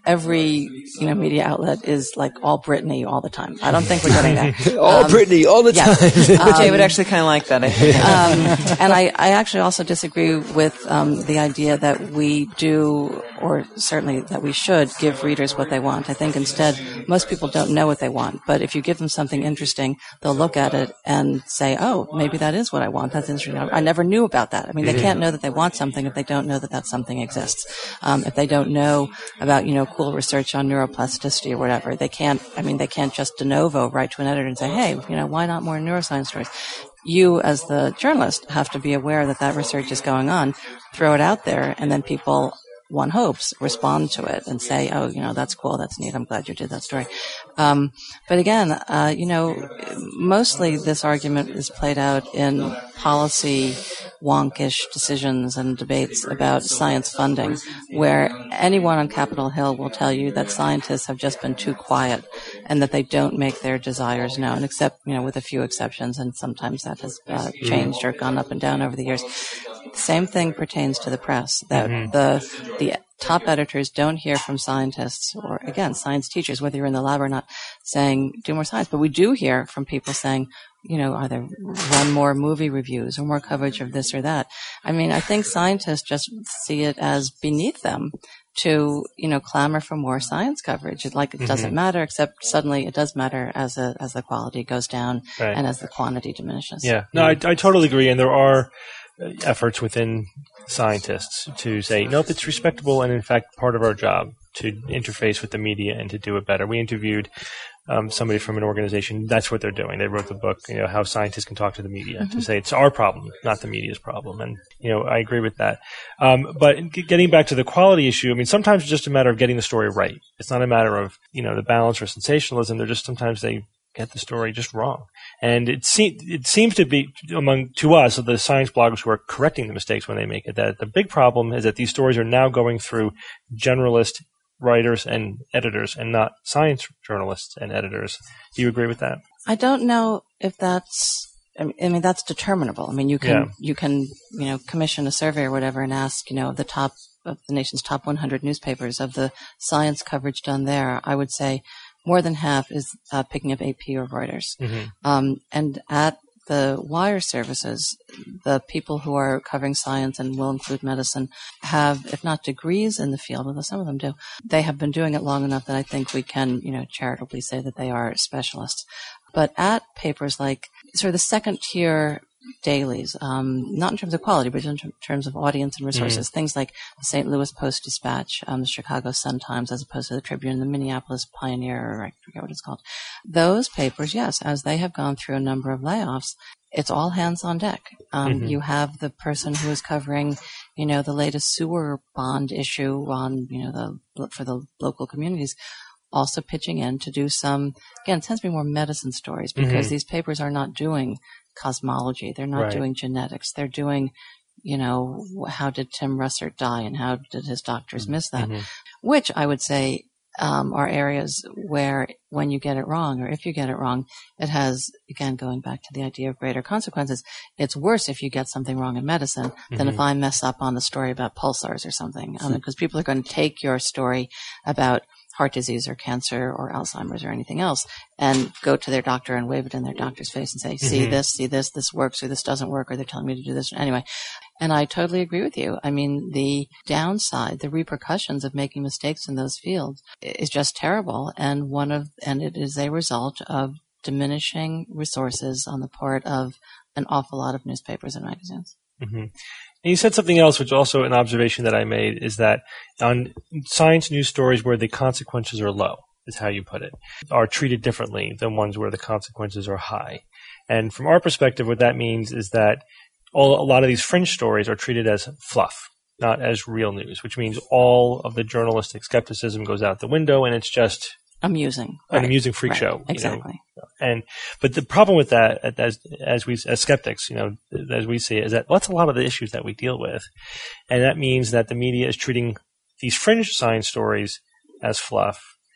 every, you know, media outlet is like all Britney all the time. I don't think we're getting there. all um, Britney all the yeah. time. um, Jay would actually kind of like that, I think. um, and I, I actually also disagree with um, the idea that we do, or certainly that we should, give readers what they want. I think instead, most people don't know what they want. But if you give them something interesting, they'll look at it and say, oh, maybe that is what I want. That's interesting. I never knew about that. I mean, they can't know that they want something if they don't know that that something exists. Um, if they don't know about, you know, cool research on neuroplasticity or whatever, they can't, I mean, they can't just de novo write to an editor and say, hey, you know, why not more neuroscience stories? You, as the journalist, have to be aware that that research is going on, throw it out there, and then people, one hopes, respond to it and say, oh, you know, that's cool, that's neat, I'm glad you did that story. Um, but again, uh, you know, mostly this argument is played out in policy wonkish decisions and debates about science funding, where anyone on Capitol Hill will tell you that scientists have just been too quiet and that they don't make their desires known, except, you know, with a few exceptions, and sometimes that has uh, changed or gone up and down over the years. The same thing pertains to the press, that mm-hmm. the the top editors don't hear from scientists or, again, science teachers, whether you're in the lab or not, saying, do more science. But we do hear from people saying, you know, either run more movie reviews or more coverage of this or that. I mean, I think scientists just see it as beneath them to, you know, clamor for more science coverage. It, like, it mm-hmm. doesn't matter, except suddenly it does matter as a, as the quality goes down right. and as the quantity diminishes. Yeah. No, I, I totally agree. And there are efforts within scientists to say, nope, it's respectable and in fact part of our job to interface with the media and to do it better. We interviewed um, somebody from an organization. That's what they're doing. They wrote the book, you know, how scientists can talk to the media mm-hmm. to say it's our problem, not the media's problem. And, you know, I agree with that. Um, but getting back to the quality issue, I mean, sometimes it's just a matter of getting the story right. It's not a matter of, you know, the balance or sensationalism. They're just sometimes they get the story just wrong. And it, se- it seems to be among, to us, the science bloggers who are correcting the mistakes when they make it, that the big problem is that these stories are now going through generalist writers and editors and not science journalists and editors. Do you agree with that? I don't know if that's, I mean, that's determinable. I mean, you can, yeah. you can, you know, commission a survey or whatever and ask, you know, the top of the nation's top one hundred newspapers of the science coverage done there. I would say more than half is uh, picking up A P or Reuters. Mm-hmm. Um, and at the wire services, the people who are covering science and will include medicine have, if not degrees in the field, although some of them do, they have been doing it long enough that I think we can, you know, charitably say that they are specialists. But at papers like sort of the second tier dailies, um, not in terms of quality, but in terms of audience and resources. Mm-hmm. Things like the Saint Louis Post-Dispatch, um, the Chicago Sun-Times, as opposed to the Tribune, the Minneapolis Pioneer, or I forget what it's called. Those papers, yes, as they have gone through a number of layoffs, it's all hands on deck. Um, mm-hmm. You have the person who is covering, you know, the latest sewer bond issue on, you know, the for the local communities, also pitching in to do some, again, it tends to be more medicine stories because mm-hmm. these papers are not doing cosmology. They're not right. doing genetics. They're doing, you know, how did Tim Russert die and how did his doctors miss that? Mm-hmm. Which I would say um, are areas where when you get it wrong or if you get it wrong, it has, again, going back to the idea of greater consequences, it's worse if you get something wrong in medicine mm-hmm. than if I mess up on the story about pulsars or something. Because um, people are going to take your story about heart disease or cancer or Alzheimer's or anything else and go to their doctor and wave it in their doctor's face and say, see mm-hmm. this, see this, this works or this doesn't work or they're telling me to do this. Anyway, and I totally agree with you. I mean, the downside, the repercussions of making mistakes in those fields is just terrible. And one of, and it is a result of diminishing resources on the part of an awful lot of newspapers and magazines. Mm-hmm. And you said something else, which also an observation that I made, is that on science news stories where the consequences are low, is how you put it, are treated differently than ones where the consequences are high. And from our perspective, what that means is that all, a lot of these fringe stories are treated as fluff, not as real news, which means all of the journalistic skepticism goes out the window and it's just amusing, an right. amusing freak right. show. Exactly. You know? And but the problem with that, as as we as skeptics, you know, as we see it, is that well, that's a lot of the issues that we deal with, and that means that the media is treating these fringe science stories as fluff,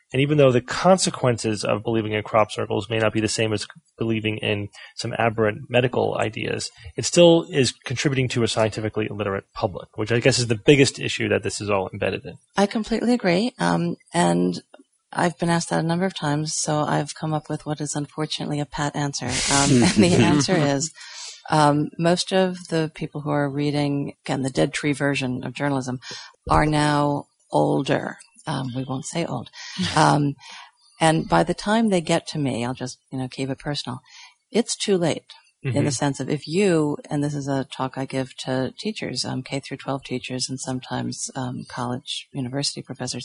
And even though the consequences of believing in crop circles may not be the same as believing in some aberrant medical ideas, it still is contributing to a scientifically illiterate public, which I guess is the biggest issue that this is all embedded in. I completely agree. Um, and I've been asked that a number of times, so I've come up with what is unfortunately a pat answer. Um, and the answer is um, most of the people who are reading, again, the dead tree version of journalism are now older. Um, we won't say old. Um, and by the time they get to me, I'll just, you know, keep it personal. It's too late mm-hmm. in the sense of if you, and this is a talk I give to teachers, um, K through twelve teachers and sometimes um, college, university professors.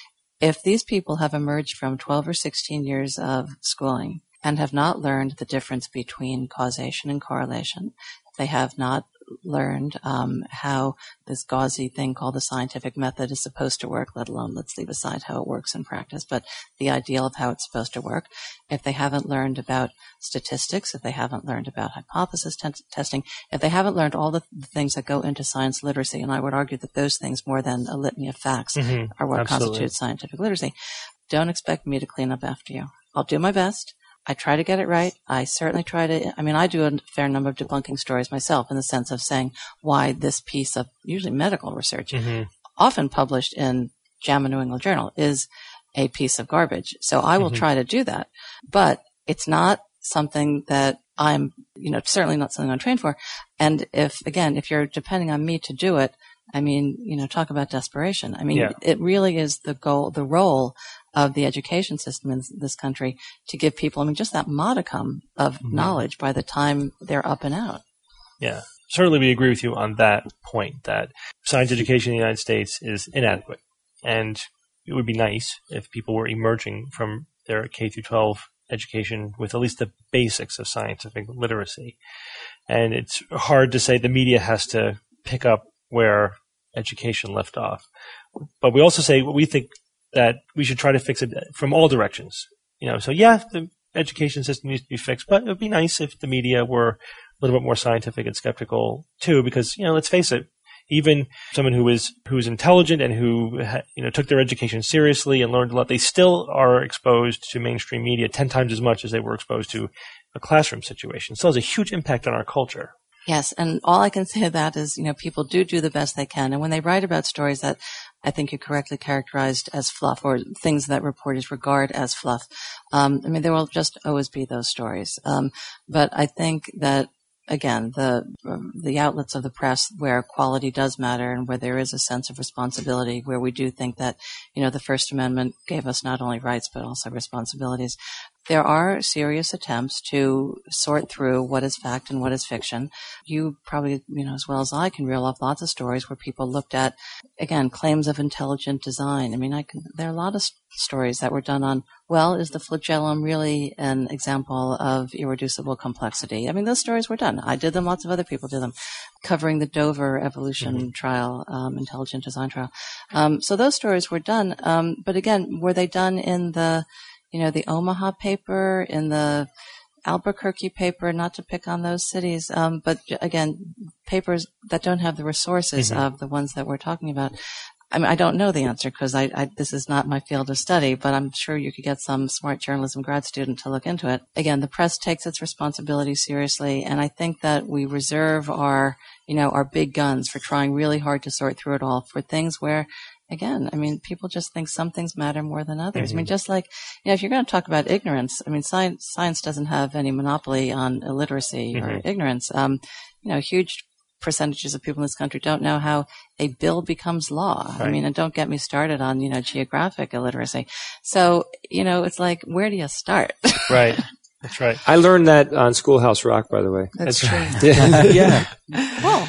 If these people have emerged from twelve or sixteen years of schooling and have not learned the difference between causation and correlation, they have not learned um, how this gauzy thing called the scientific method is supposed to work, let alone let's leave aside how it works in practice, but the ideal of how it's supposed to work. If they haven't learned about statistics, if they haven't learned about hypothesis t- testing, if they haven't learned all the, the things that go into science literacy, and I would argue that those things more than a litany of facts mm-hmm. are what Absolutely. constitutes scientific literacy, don't expect me to clean up after you. I'll do my best. I try to get it right. I certainly try to, I mean, I do a fair number of debunking stories myself in the sense of saying why this piece of usually medical research, mm-hmm. often published in JAMA New England Journal, is a piece of garbage. So I will mm-hmm. try to do that. But it's not something that I'm, you know, certainly not something I'm trained for. And if, again, if you're depending on me to do it, I mean, you know, talk about desperation. I mean, yeah. it really is the goal, the role of the education system in this country to give people, I mean, just that modicum of mm-hmm. knowledge by the time they're up and out. Yeah. Certainly we agree with you on that point, that science education in the United States is inadequate. And it would be nice if people were emerging from their K through twelve education with at least the basics of scientific literacy. And it's hard to say the media has to pick up where education left off. But we also say what we think that we should try to fix it from all directions. You know, so yeah, the education system needs to be fixed, but it would be nice if the media were a little bit more scientific and skeptical too, because, you know, let's face it, even someone who is, who is intelligent and who, you know, took their education seriously and learned a lot, they still are exposed to mainstream media ten times as much as they were exposed to a classroom situation. It still has a huge impact on our culture. Yes, and all I can say to that is, you know, people do do the best they can. And when they write about stories that I think you correctly characterized as fluff, or things that reporters regard as fluff, um, I mean, there will just always be those stories. Um, but I think that, again, the um, the outlets of the press where quality does matter and where there is a sense of responsibility, where we do think that, you know, the First Amendment gave us not only rights but also responsibilities, there are serious attempts to sort through what is fact and what is fiction. You probably, you know, as well as I can reel off lots of stories where people looked at, again, claims of intelligent design. I mean, I can, there are a lot of stories that were done on, well, is the flagellum really an example of irreducible complexity? I mean, those stories were done. I did them. Lots of other people did them, covering the Dover evolution mm-hmm. trial, um, intelligent design trial. Um, so those stories were done. Um, but again, were they done in the, you know, the Omaha paper, in the Albuquerque paper, not to pick on those cities, um, but again, papers that don't have the resources mm-hmm. of the ones that we're talking about. I mean, I don't know the answer because I, I, this is not my field of study, but I'm sure you could get some smart journalism grad student to look into it. Again, the press takes its responsibility seriously, and I think that we reserve our, you know, our big guns for trying really hard to sort through it all for things where, again, I mean, people just think some things matter more than others. Mm-hmm. I mean, just like, you know, if you're going to talk about ignorance, I mean, science, science doesn't have any monopoly on illiteracy mm-hmm. or ignorance. Um, you know, huge percentages of people in this country don't know how a bill becomes law. Right. I mean, and don't get me started on, you know, geographic illiteracy. So, you know, it's like, where do you start? Right. That's right. I learned that on Schoolhouse Rock, by the way. That's, That's true. Right. Yeah. Well.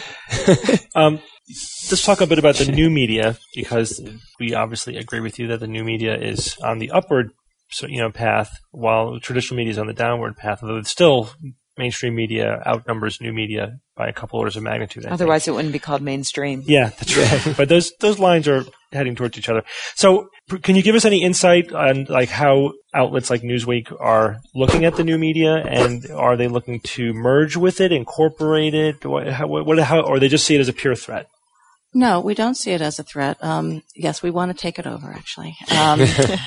um, let's talk a bit about the new media, because we obviously agree with you that the new media is on the upward, so, you know, path, while traditional media is on the downward path, although it's still mainstream media outnumbers new media by a couple orders of magnitude. I Otherwise, think. It wouldn't be called mainstream. Yeah, that's right. But those those lines are heading towards each other. So, can you give us any insight on like how outlets like Newsweek are looking at the new media, and are they looking to merge with it, incorporate it? What, how, what, how, or they just see it as a pure threat? No, we don't see it as a threat. Um, yes, we want to take it over, actually. Um,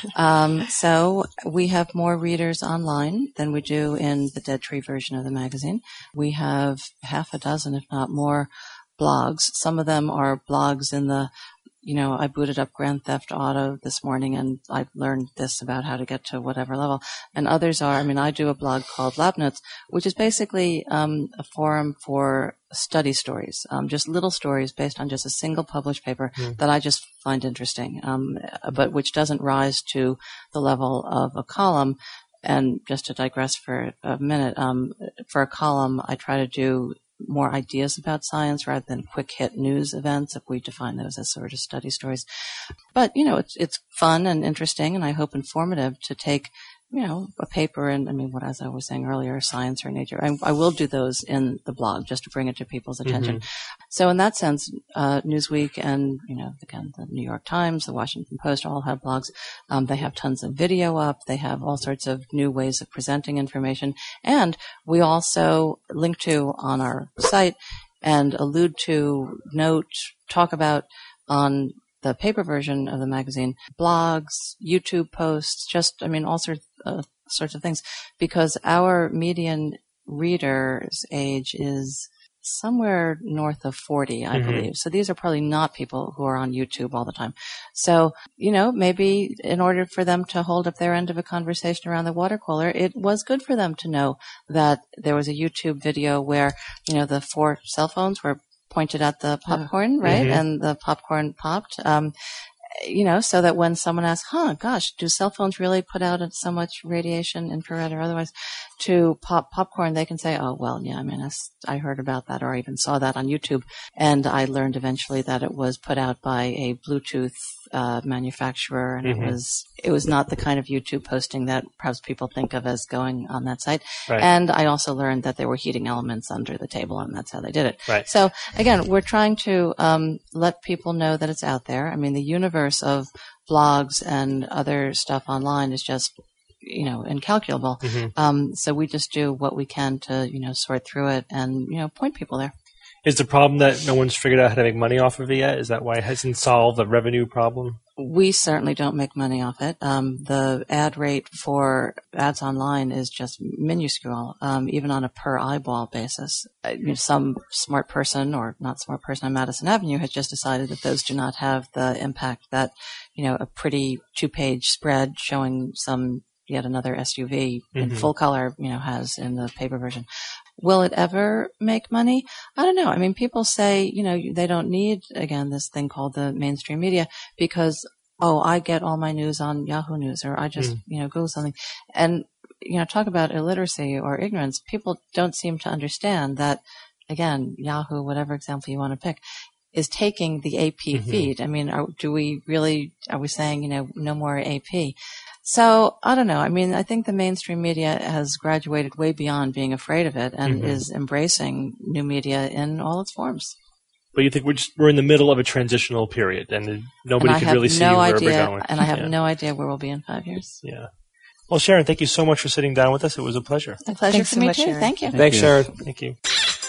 um, so we have more readers online than we do in the Dead Tree version of the magazine. We have half a dozen, if not more, blogs. Some of them are blogs in the, you know, I booted up Grand Theft Auto this morning and I learned this about how to get to whatever level. And others are, I mean, I do a blog called Lab Notes, which is basically um, a forum for study stories, um, just little stories based on just a single published paper mm. that I just find interesting, um, but which doesn't rise to the level of a column. And just to digress for a minute, um, for a column, I try to do more ideas about science rather than quick hit news events, if we define those as sort of study stories. But, you know, it's, it's fun and interesting and I hope informative to take, you know, a paper and, I mean, what, as I was saying earlier, science or nature. I, I will do those in the blog just to bring it to people's attention. Mm-hmm. So in that sense, uh, Newsweek and, you know, again, the New York Times, the Washington Post all have blogs. Um, they have tons of video up. They have all sorts of new ways of presenting information. And we also link to on our site and allude to, note, talk about on the paper version of the magazine, blogs, YouTube posts, just, I mean, all sorts, uh, sorts of things, because our median reader's age is somewhere north of forty, I mm-hmm. believe. So these are probably not people who are on YouTube all the time. So, you know, maybe in order for them to hold up their end of a conversation around the water cooler, it was good for them to know that there was a YouTube video where, you know, the four cell phones were pointed at the popcorn, right? Mm-hmm. And the popcorn popped. Um, you know, so that when someone asks, huh, gosh, do cell phones really put out so much radiation, infrared or otherwise, to pop popcorn, they can say, oh, well, yeah, I mean, I, I heard about that or I even saw that on YouTube. And I learned eventually that it was put out by a Bluetooth uh, manufacturer, and mm-hmm. it was it was not the kind of YouTube posting that perhaps people think of as going on that site. Right. And I also learned that there were heating elements under the table, and that's how they did it. Right. So, again, we're trying to um, let people know that it's out there. I mean, the universe of blogs and other stuff online is just, you know, incalculable. Mm-hmm. Um, so we just do what we can to, you know, sort through it and, you know, point people there. Is the problem that no one's figured out how to make money off of it yet? Is that why it hasn't solved the revenue problem? We certainly don't make money off it. Um, the ad rate for ads online is just minuscule, um, even on a per eyeball basis. Uh, you know, some smart person or not smart person on Madison Avenue has just decided that those do not have the impact that, you know, a pretty two-page spread showing some yet another S U V mm-hmm. in full color, you know, has in the paper version. Will it ever make money? I don't know. I mean, people say, you know, they don't need, again, this thing called the mainstream media because, oh, I get all my news on Yahoo News or I just, mm. you know, Google something. And, you know, talk about illiteracy or ignorance. People don't seem to understand that, again, Yahoo, whatever example you want to pick, is taking the A P mm-hmm. feed. I mean, are, do we really, are we saying, you know, no more A P? So, I don't know. I mean, I think the mainstream media has graduated way beyond being afraid of it and mm-hmm. is embracing new media in all its forms. But you think we're just, we're in the middle of a transitional period and nobody and can really no see where idea, we're going. And I have yeah. no idea where we'll be in five years. Yeah. Well, Sharon, thank you so much for sitting down with us. It was a pleasure. A pleasure Thanks for so me much, too. Sharon. Thank you. Thanks, Sharon. Thank you.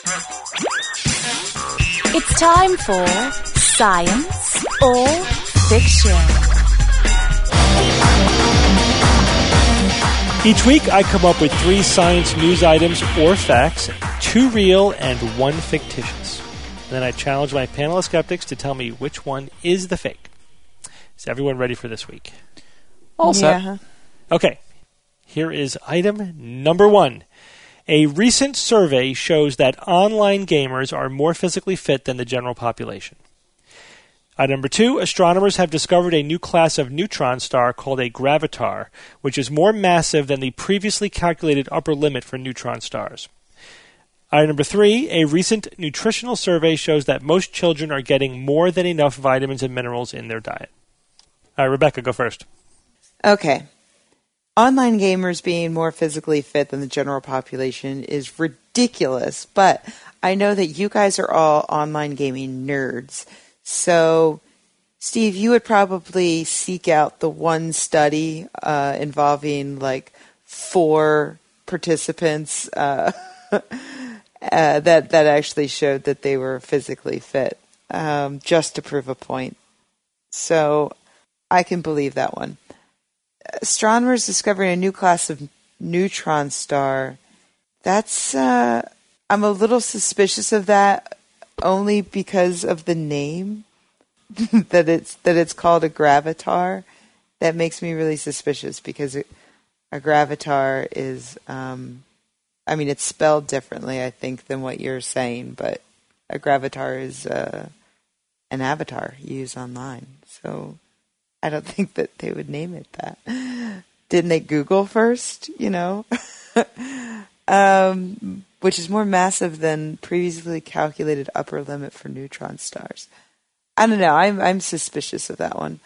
It's time for Science or Fiction. Each week, I come up with three science news items or facts, two real and one fictitious. And then I challenge my panel of skeptics to tell me which one is the fake. Is everyone ready for this week? All set. Yeah. Okay. Here is item number one. A recent survey shows that online gamers are more physically fit than the general population. Item number two, astronomers have discovered a new class of neutron star called a gravitar, which is more massive than the previously calculated upper limit for neutron stars. Item number three, a recent nutritional survey shows that most children are getting more than enough vitamins and minerals in their diet. All right, Rebecca, go first. Okay. Online gamers being more physically fit than the general population is ridiculous, but I know that you guys are all online gaming nerds. So, Steve, you would probably seek out the one study uh, involving like four participants uh, uh, that that actually showed that they were physically fit. um, just to prove a point. So I can believe that one. Astronomers discovering a new class of neutron star. That's, uh, I'm a little suspicious of that only because of the name, that it's, that it's called a gravitar. That makes me really suspicious because it, a gravitar is, um, I mean, it's spelled differently, I think, than what you're saying, but a gravitar is uh, an avatar you use online. So I don't think that they would name it that. Didn't they Google first, you know? um, which is more massive than previously calculated upper limit for neutron stars. I don't know. I'm, I'm suspicious of that one.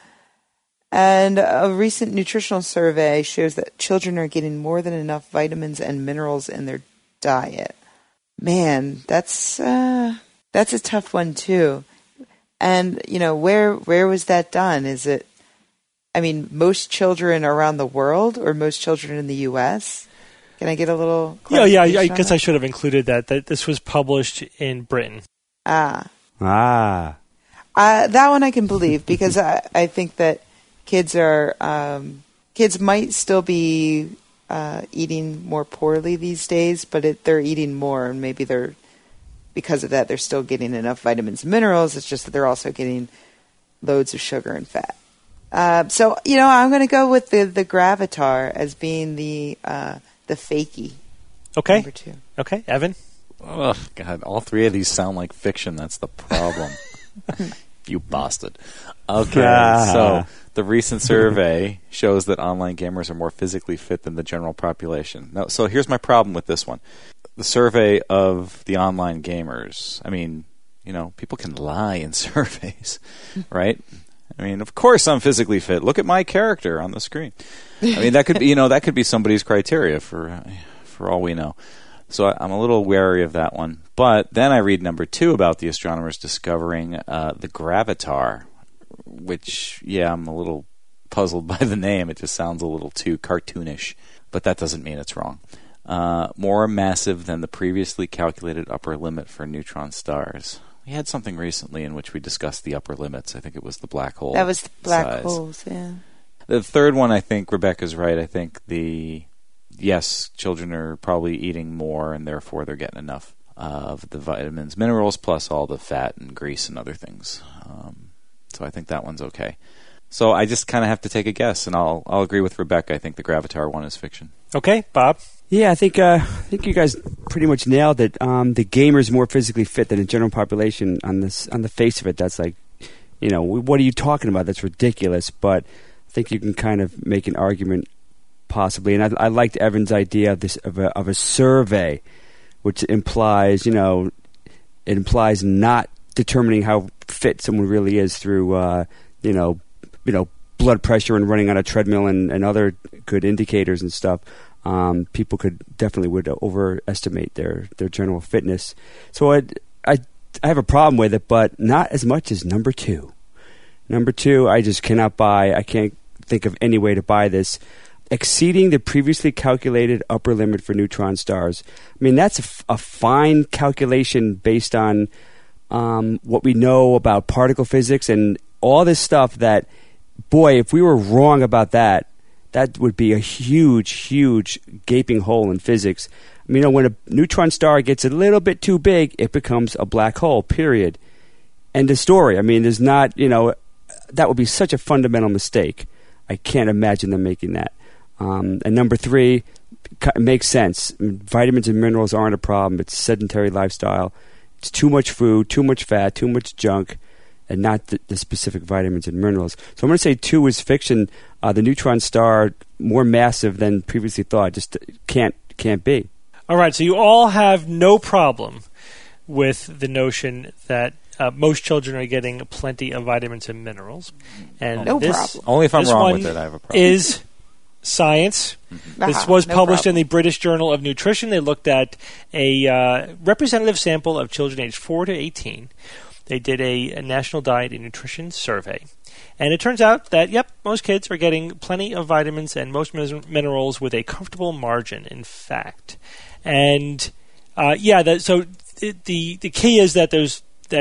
And a recent nutritional survey shows that children are getting more than enough vitamins and minerals in their diet. Man, that's uh, that's a tough one too. And you know, where where was that done? Is it? I mean, most children around the world, or most children in the U S? Can I get a little? Yeah, yeah. I guess I should have included that. That this was published in Britain. Ah, Ah, uh, that one I can believe because I I think that. Kids are um, kids might still be uh, eating more poorly these days, but it, they're eating more, and maybe they're because of that they're still getting enough vitamins and minerals. It's just that they're also getting loads of sugar and fat. Uh, so you know, I'm going to go with the the gravitar as being the uh, the fakey. Okay. Number two. Okay, Evan. Oh God! All three of these sound like fiction. That's the problem. You bastard. Okay, Ah. so the recent survey shows that online gamers are more physically fit than the general population. Now, so here's my problem with this one. The survey of the online gamers, I mean, you know, people can lie in surveys, right? I mean, of course I'm physically fit. Look at my character on the screen. I mean, that could be, you know, that could be somebody's criteria for for all we know. So I, I'm a little wary of that one. But then I read number two about the astronomers discovering uh, the gravitar, which, yeah, I'm a little puzzled by the name. It just sounds a little too cartoonish. But that doesn't mean it's wrong. Uh, more massive than the previously calculated upper limit for neutron stars. We had something recently in which we discussed the upper limits. I think it was the black hole That was the black size. holes, yeah. The third one, I think Rebecca's right. I think the... Yes, children are probably eating more, and therefore they're getting enough of the vitamins, minerals, plus all the fat and grease and other things. Um, so I think that one's okay. So I just kind of have to take a guess, and I'll I'll agree with Rebecca. I think the Gravitar one is fiction. Okay, Bob. yeah. I think uh, I think you guys pretty much nailed it. Um, the gamer's more physically fit than the general population. On this, on the face of it, that's like, you know, what are you talking about? That's ridiculous. But I think you can kind of make an argument. Possibly, and I, I liked Evan's idea of this of a, of a survey, which implies, you know, it implies not determining how fit someone really is through, uh, you know, you know, blood pressure and running on a treadmill and, and other good indicators and stuff. Um, people could definitely would overestimate their, their general fitness. So I, I I have a problem with it, but not as much as number two. Number two, I just cannot buy. I can't think of any way to buy this. Exceeding the previously calculated upper limit for neutron stars. I mean, that's a, f- a fine calculation based on um, what we know about particle physics and all this stuff that, boy, if we were wrong about that, that would be a huge, huge gaping hole in physics. I mean, you know, when a neutron star gets a little bit too big, it becomes a black hole, period. End of story. I mean, there's not, you know, that would be such a fundamental mistake. I can't imagine them making that. Um, and number three, it makes sense. I mean, vitamins and minerals aren't a problem. It's sedentary lifestyle. It's too much food, too much fat, too much junk, and not the, the specific vitamins and minerals. So I'm going to say two is fiction. Uh, the neutron star, more massive than previously thought, just can't can't be. All right, so you all have no problem with the notion that uh, most children are getting plenty of vitamins and minerals. And No this, problem. Only if I'm this wrong one with it, I have a problem. is science. This Ah, was no published problem. in the British Journal of Nutrition. They looked at a uh, representative sample of children aged four to eighteen. They did a, a national diet and nutrition survey. And it turns out that, yep, most kids are getting plenty of vitamins and most min- minerals with a comfortable margin, in fact. And, uh, yeah, that, so it, the the key is that there's that the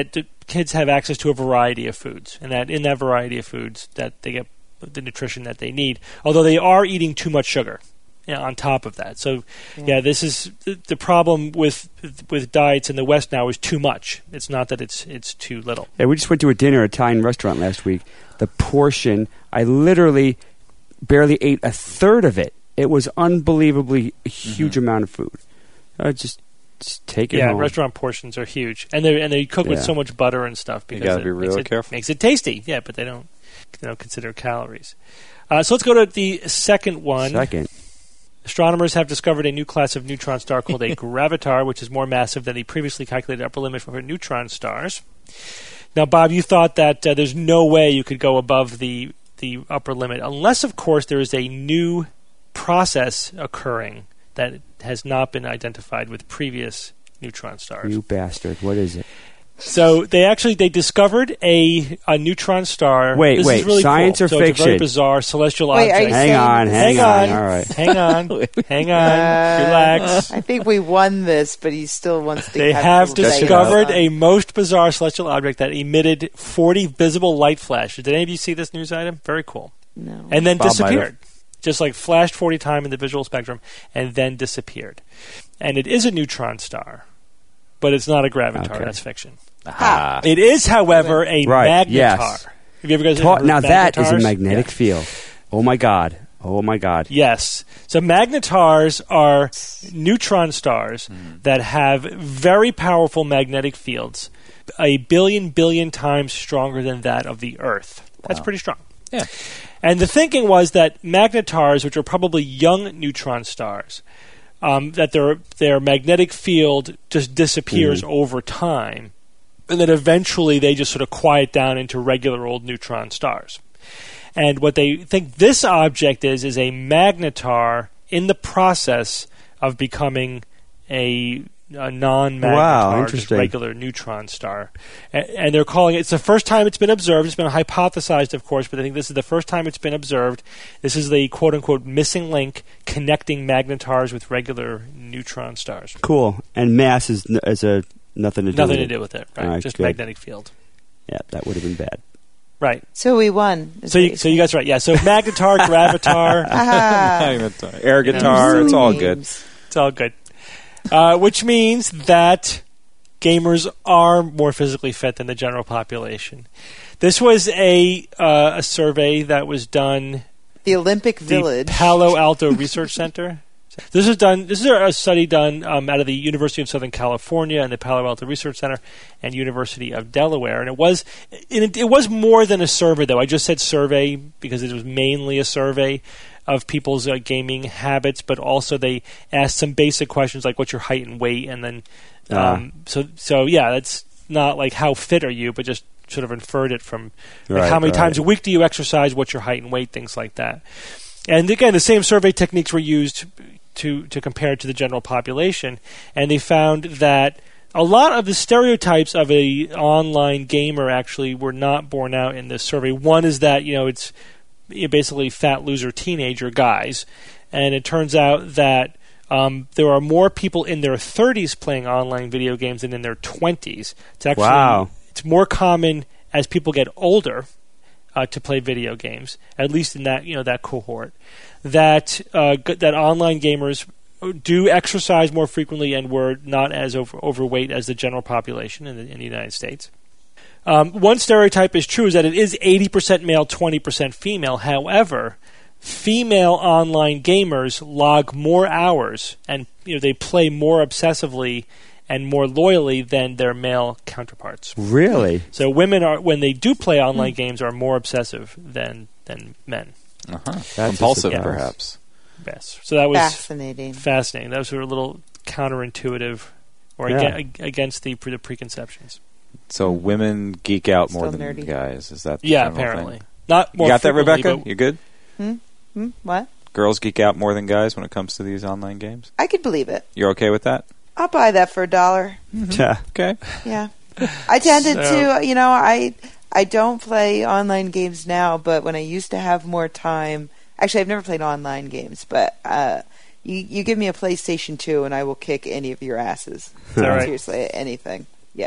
kids have access to a variety of foods, and that in that variety of foods that they get the nutrition that they need, although they are eating too much sugar, you know, on top of that. So, yeah. yeah, this is the problem with with diets in the West now is too much. It's not that it's it's too little. Yeah, we just went to a dinner at an Italian restaurant last week. The portion, I literally barely ate a third of it. It was unbelievably a huge mm-hmm. amount of food. I just, just take it yeah, home. restaurant portions are huge, and they and they cook with Yeah. so much butter and stuff because You gotta it be really makes it, careful. makes it tasty. Yeah, but they don't they don't consider calories. Uh, so let's go to the second one. Second. Astronomers have discovered a new class of neutron star called a gravitar, which is more massive than the previously calculated upper limit for neutron stars. Now, Bob, you thought that uh, there's no way you could go above the the upper limit, unless, of course, there is a new process occurring that has not been identified with previous neutron stars. You bastard. What is it? So they actually they discovered a a neutron star. Wait, this wait, is really science cool. or so fiction? It's a very bizarre celestial Wait, are object. you Hang saying- on, hang, Hang on. on. All right. Hang on, hang on, Uh, relax. I think we won this, but he still wants to. They have have people say discovered it. a most bizarre celestial object that emitted forty visible light flashes. Did any of you see this news item? Very cool. No. And then Bob might disappeared. Just like flashed forty times in the visual spectrum and then disappeared. And it is a neutron star, but it's not a gravitar. Okay. That's fiction. Ah. It is, however, a Right, magnetar. yes. Have you ever guys Ta- heard of now that is a magnetars? magnetic Yeah. field. Oh, my God. Oh, my God. Yes. So magnetars are neutron stars Mm-hmm. that have very powerful magnetic fields, a billion billion times stronger than that of the Earth. That's Wow. pretty strong. Yeah. And the thinking was that magnetars, which are probably young neutron stars, um, that their their magnetic field just disappears Mhm. over time, and then eventually they just sort of quiet down into regular old neutron stars. And what they think this object is is a magnetar in the process of becoming a, a non-magnetar, Wow, just interesting. regular neutron star. And, and they're calling it, it's the first time it's been observed. It's been hypothesized, of course, but I think this is the first time it's been observed. This is the quote-unquote missing link connecting magnetars with regular neutron stars. Cool. And mass is, n- is a nothing to do Nothing with to it. do with it, right? All right, Just good. magnetic field. Yeah, that would have been bad. Right. So we won. is So what you, you're so you guys are right. Yeah. So magnetar, gravitar, Ah. Air You know, guitar, Silly it's all good. names. it's all good. Uh, which means that gamers are more physically fit than the general population. This was a uh, a survey that was done The Olympic the Village. Palo Alto Research Center. This is done. This is a study done um, out of the University of Southern California and the Palo Alto Research Center and University of Delaware. And it was it, it was more than a survey, though. I just said survey because it was mainly a survey of people's uh, gaming habits, but also they asked some basic questions like what's your height and weight, and then um, Ah. so so yeah, that's not like how fit are you, but just sort of inferred it from like Right, how many right. times a week do you exercise, what's your height and weight, things like that. And again, the same survey techniques were used to to compare it to the general population, and they found that a lot of the stereotypes of a online gamer actually were not borne out in this survey. One is that you know it's basically fat loser teenager guys, and it turns out that um, there are more people in their thirties playing online video games than in their twenties. It's actually Wow. it's more common as people get older uh, to play video games, at least in that you know that cohort. That uh, g- that online gamers do exercise more frequently and were not as over- overweight as the general population in the, in the United States. Um, one stereotype is true is that it is eighty percent male, twenty percent female. However, female online gamers log more hours and you know they play more obsessively and more loyally than their male counterparts. Really? So women are when they do play online games are more obsessive than than men. Uh-huh. That's a Compulsive, surprise. perhaps. Yes. So that was Fascinating. fascinating. That was sort of a little counterintuitive or Yeah. aga- against the, pre- the preconceptions. So women geek out more Still than nerdy. guys. Is that the Yeah, general apparently. thing? Not more You got that, frequently, Rebecca? but- You good? Hmm? Hmm? What? Girls geek out more than guys when it comes to these online games? I could believe it. You're okay with that? I'll buy that for a dollar. Yeah. Okay. Yeah. I tended So- to, you know, I I don't play online games now, but when I used to have more time, actually I've never played online games, but uh, you you give me a PlayStation two and I will kick any of your asses. that right? Seriously, anything. Yeah.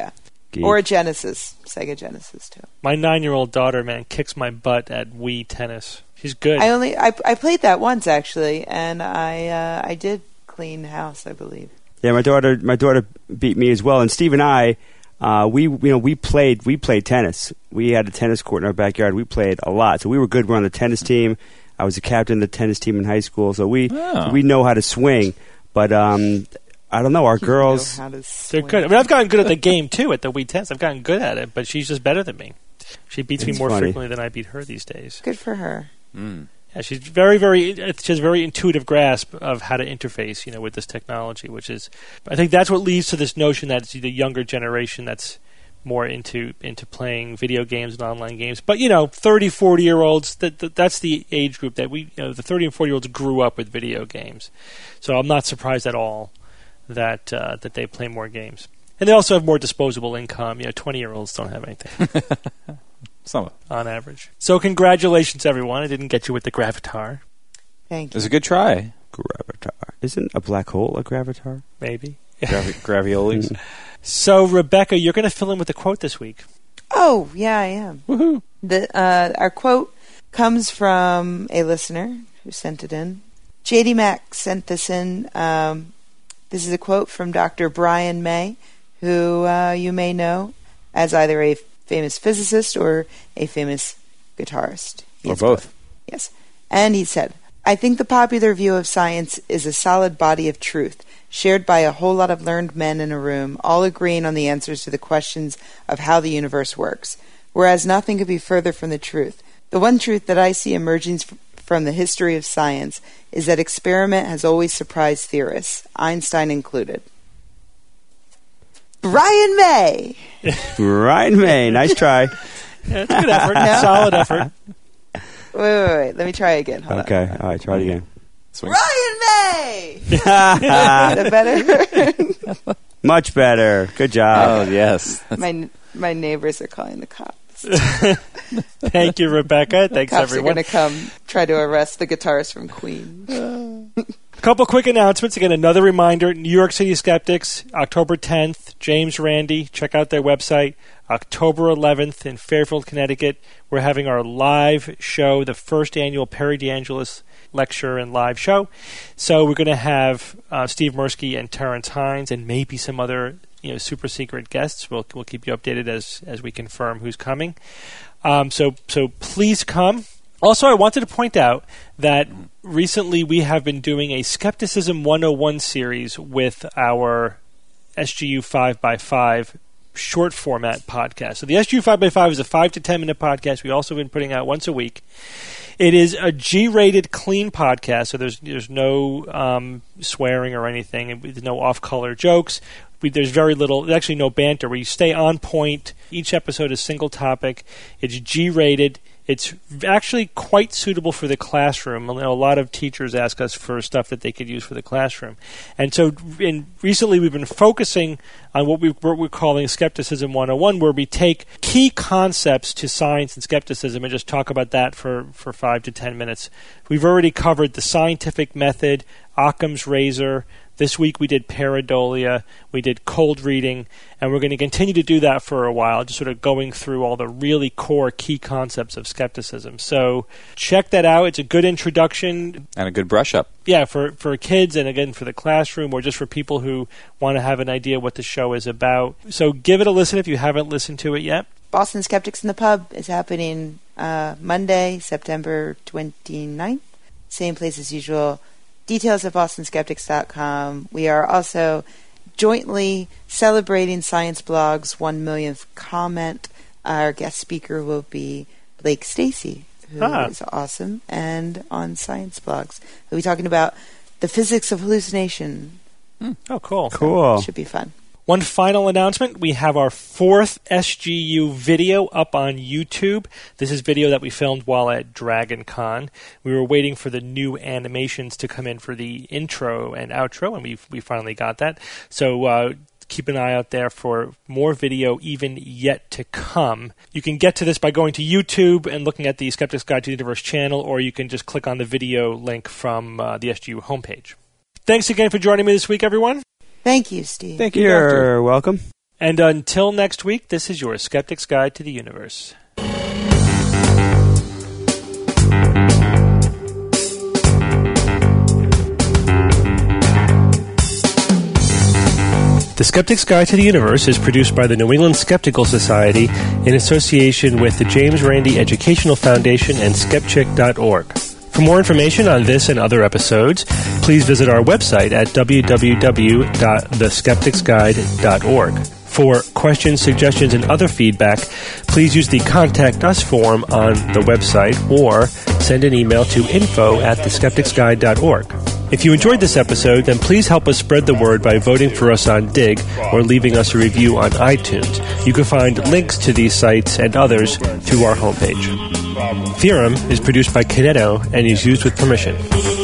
Geek. Or a Genesis, Sega Genesis too. My nine-year-old daughter, man, kicks my butt at Wii tennis. She's good. I only I, I played that once actually, and I uh, I did clean house, I believe. Yeah, my daughter my daughter beat me as well, and Steve and I, uh, we you know we played we played tennis. We had a tennis court in our backyard. We played a lot, so we were good. We're on the tennis team. I was the captain of the tennis team in high school, so we Oh. we know how to swing. But um, I don't know, our girls. Know how to They're swing. good. I mean, I've gotten good at the game, too, at the Wii tennis. I've gotten good at it, but she's just better than me. She beats It's me more funny. frequently than I beat her these days. Good for her. Mm. Yeah, she's very, very. She has a very intuitive grasp of how to interface, you know, with this technology. Which is, I think, that's what leads to this notion that it's the younger generation that's more into into playing video games and online games. But you know, thirty, forty year olds. That, that that's the age group that we, you know, the thirty and forty year olds grew up with video games. So I'm not surprised at all that uh, that they play more games, and they also have more disposable income. You know, twenty year olds don't have anything. Some. On average. So congratulations, everyone. I didn't get you with the Gravatar. Thank It you. was a good try. Gravatar. Isn't a black hole a gravatar? Maybe. Gravi- graviolis. So, Rebecca, you're going to fill in with the quote this week. Oh, yeah, I am. Woohoo. The, uh, our quote comes from a listener who sent it in. J D Mack sent this in. Um, this is a quote from Doctor Brian May, who uh, you may know as either a famous physicist or a famous guitarist. He Or is both. Yes. And he said, I think the popular view of science is a solid body of truth, shared by a whole lot of learned men in a room, all agreeing on the answers to the questions of how the universe works, whereas nothing could be further from the truth. The one truth that I see emerging f- from the history of science is that experiment has always surprised theorists, Einstein included. Brian May! Ryan May, nice try. Yeah, it's a good effort. Solid effort. Wait, wait, wait. Let me try again. Hold Okay, on. all right, try it again. Swing. Ryan May! Is that better? Much better. Good job. Oh, yes. my my neighbors are calling the cops. Thank you, Rebecca. Thanks, Cops everyone. are going to come try to arrest the guitarist from Queen. A couple quick announcements. Again, another reminder, New York City Skeptics, October tenth, James Randi. Check out their website. October eleventh in Fairfield, Connecticut. We're having our live show, the first annual Perry DeAngelis lecture and live show. So we're going to have uh, Steve Mirsky and Terrence Hines and maybe some other, you know, super secret guests. We'll we'll keep you updated as as we confirm who's coming. Um, so so please come. Also, I wanted to point out that recently we have been doing a Skepticism one oh one series with our S G U five by five short format podcast. So the S G U five by five is a five to ten minute podcast we also been putting out once a week. It is a G-rated clean podcast, so there's there's no um, swearing or anything. There's no off-color jokes. We, there's very little, there's actually no banter. We stay on point. Each episode is single topic. It's G-rated. It's actually quite suitable for the classroom. A lot of teachers ask us for stuff that they could use for the classroom. And so in, recently we've been focusing on what, we, what we're calling Skepticism one oh one, where we take key concepts to science and skepticism and just talk about that for, for five to ten minutes. We've already covered the scientific method, Occam's razor. This week we did pareidolia, we did cold reading, and we're going to continue to do that for a while, just sort of going through all the really core key concepts of skepticism. So check that out. It's a good introduction. And a good brush up. Yeah, for, for kids and, again, for the classroom or just for people who want to have an idea what the show is about. So give it a listen if you haven't listened to it yet. Boston Skeptics in the Pub is happening uh, Monday, September twenty-ninth. Same place as usual. Details at boston skeptics dot com. We are also jointly celebrating Science Blog's one millionth comment. Our guest speaker will be Blake Stacy, who Ah. is awesome, and on Science Blogs. We'll be talking about the physics of hallucination. Oh, cool. Cool. Should be fun. One final announcement. We have our fourth S G U video up on YouTube. This is video that we filmed while at Dragon Con. We were waiting for the new animations to come in for the intro and outro, and we we finally got that. So uh, keep an eye out there for more video even yet to come. You can get to this by going to YouTube and looking at the Skeptic's Guide to the Universe channel, or you can just click on the video link from uh, the S G U homepage. Thanks again for joining me this week, everyone. Thank you, Steve. Thank you, You're Doctor. welcome. And until next week, this is your Skeptic's Guide to the Universe. The Skeptic's Guide to the Universe is produced by the New England Skeptical Society in association with the James Randi Educational Foundation and skepchick dot org. For more information on this and other episodes, please visit our website at w w w dot the skeptics guide dot org. For questions, suggestions, and other feedback, please use the Contact Us form on the website or send an email to info at the skeptics guide dot org. If you enjoyed this episode, then please help us spread the word by voting for us on Dig or leaving us a review on iTunes. You can find links to these sites and others through our homepage. Theorem is produced by Kineto and is used with permission.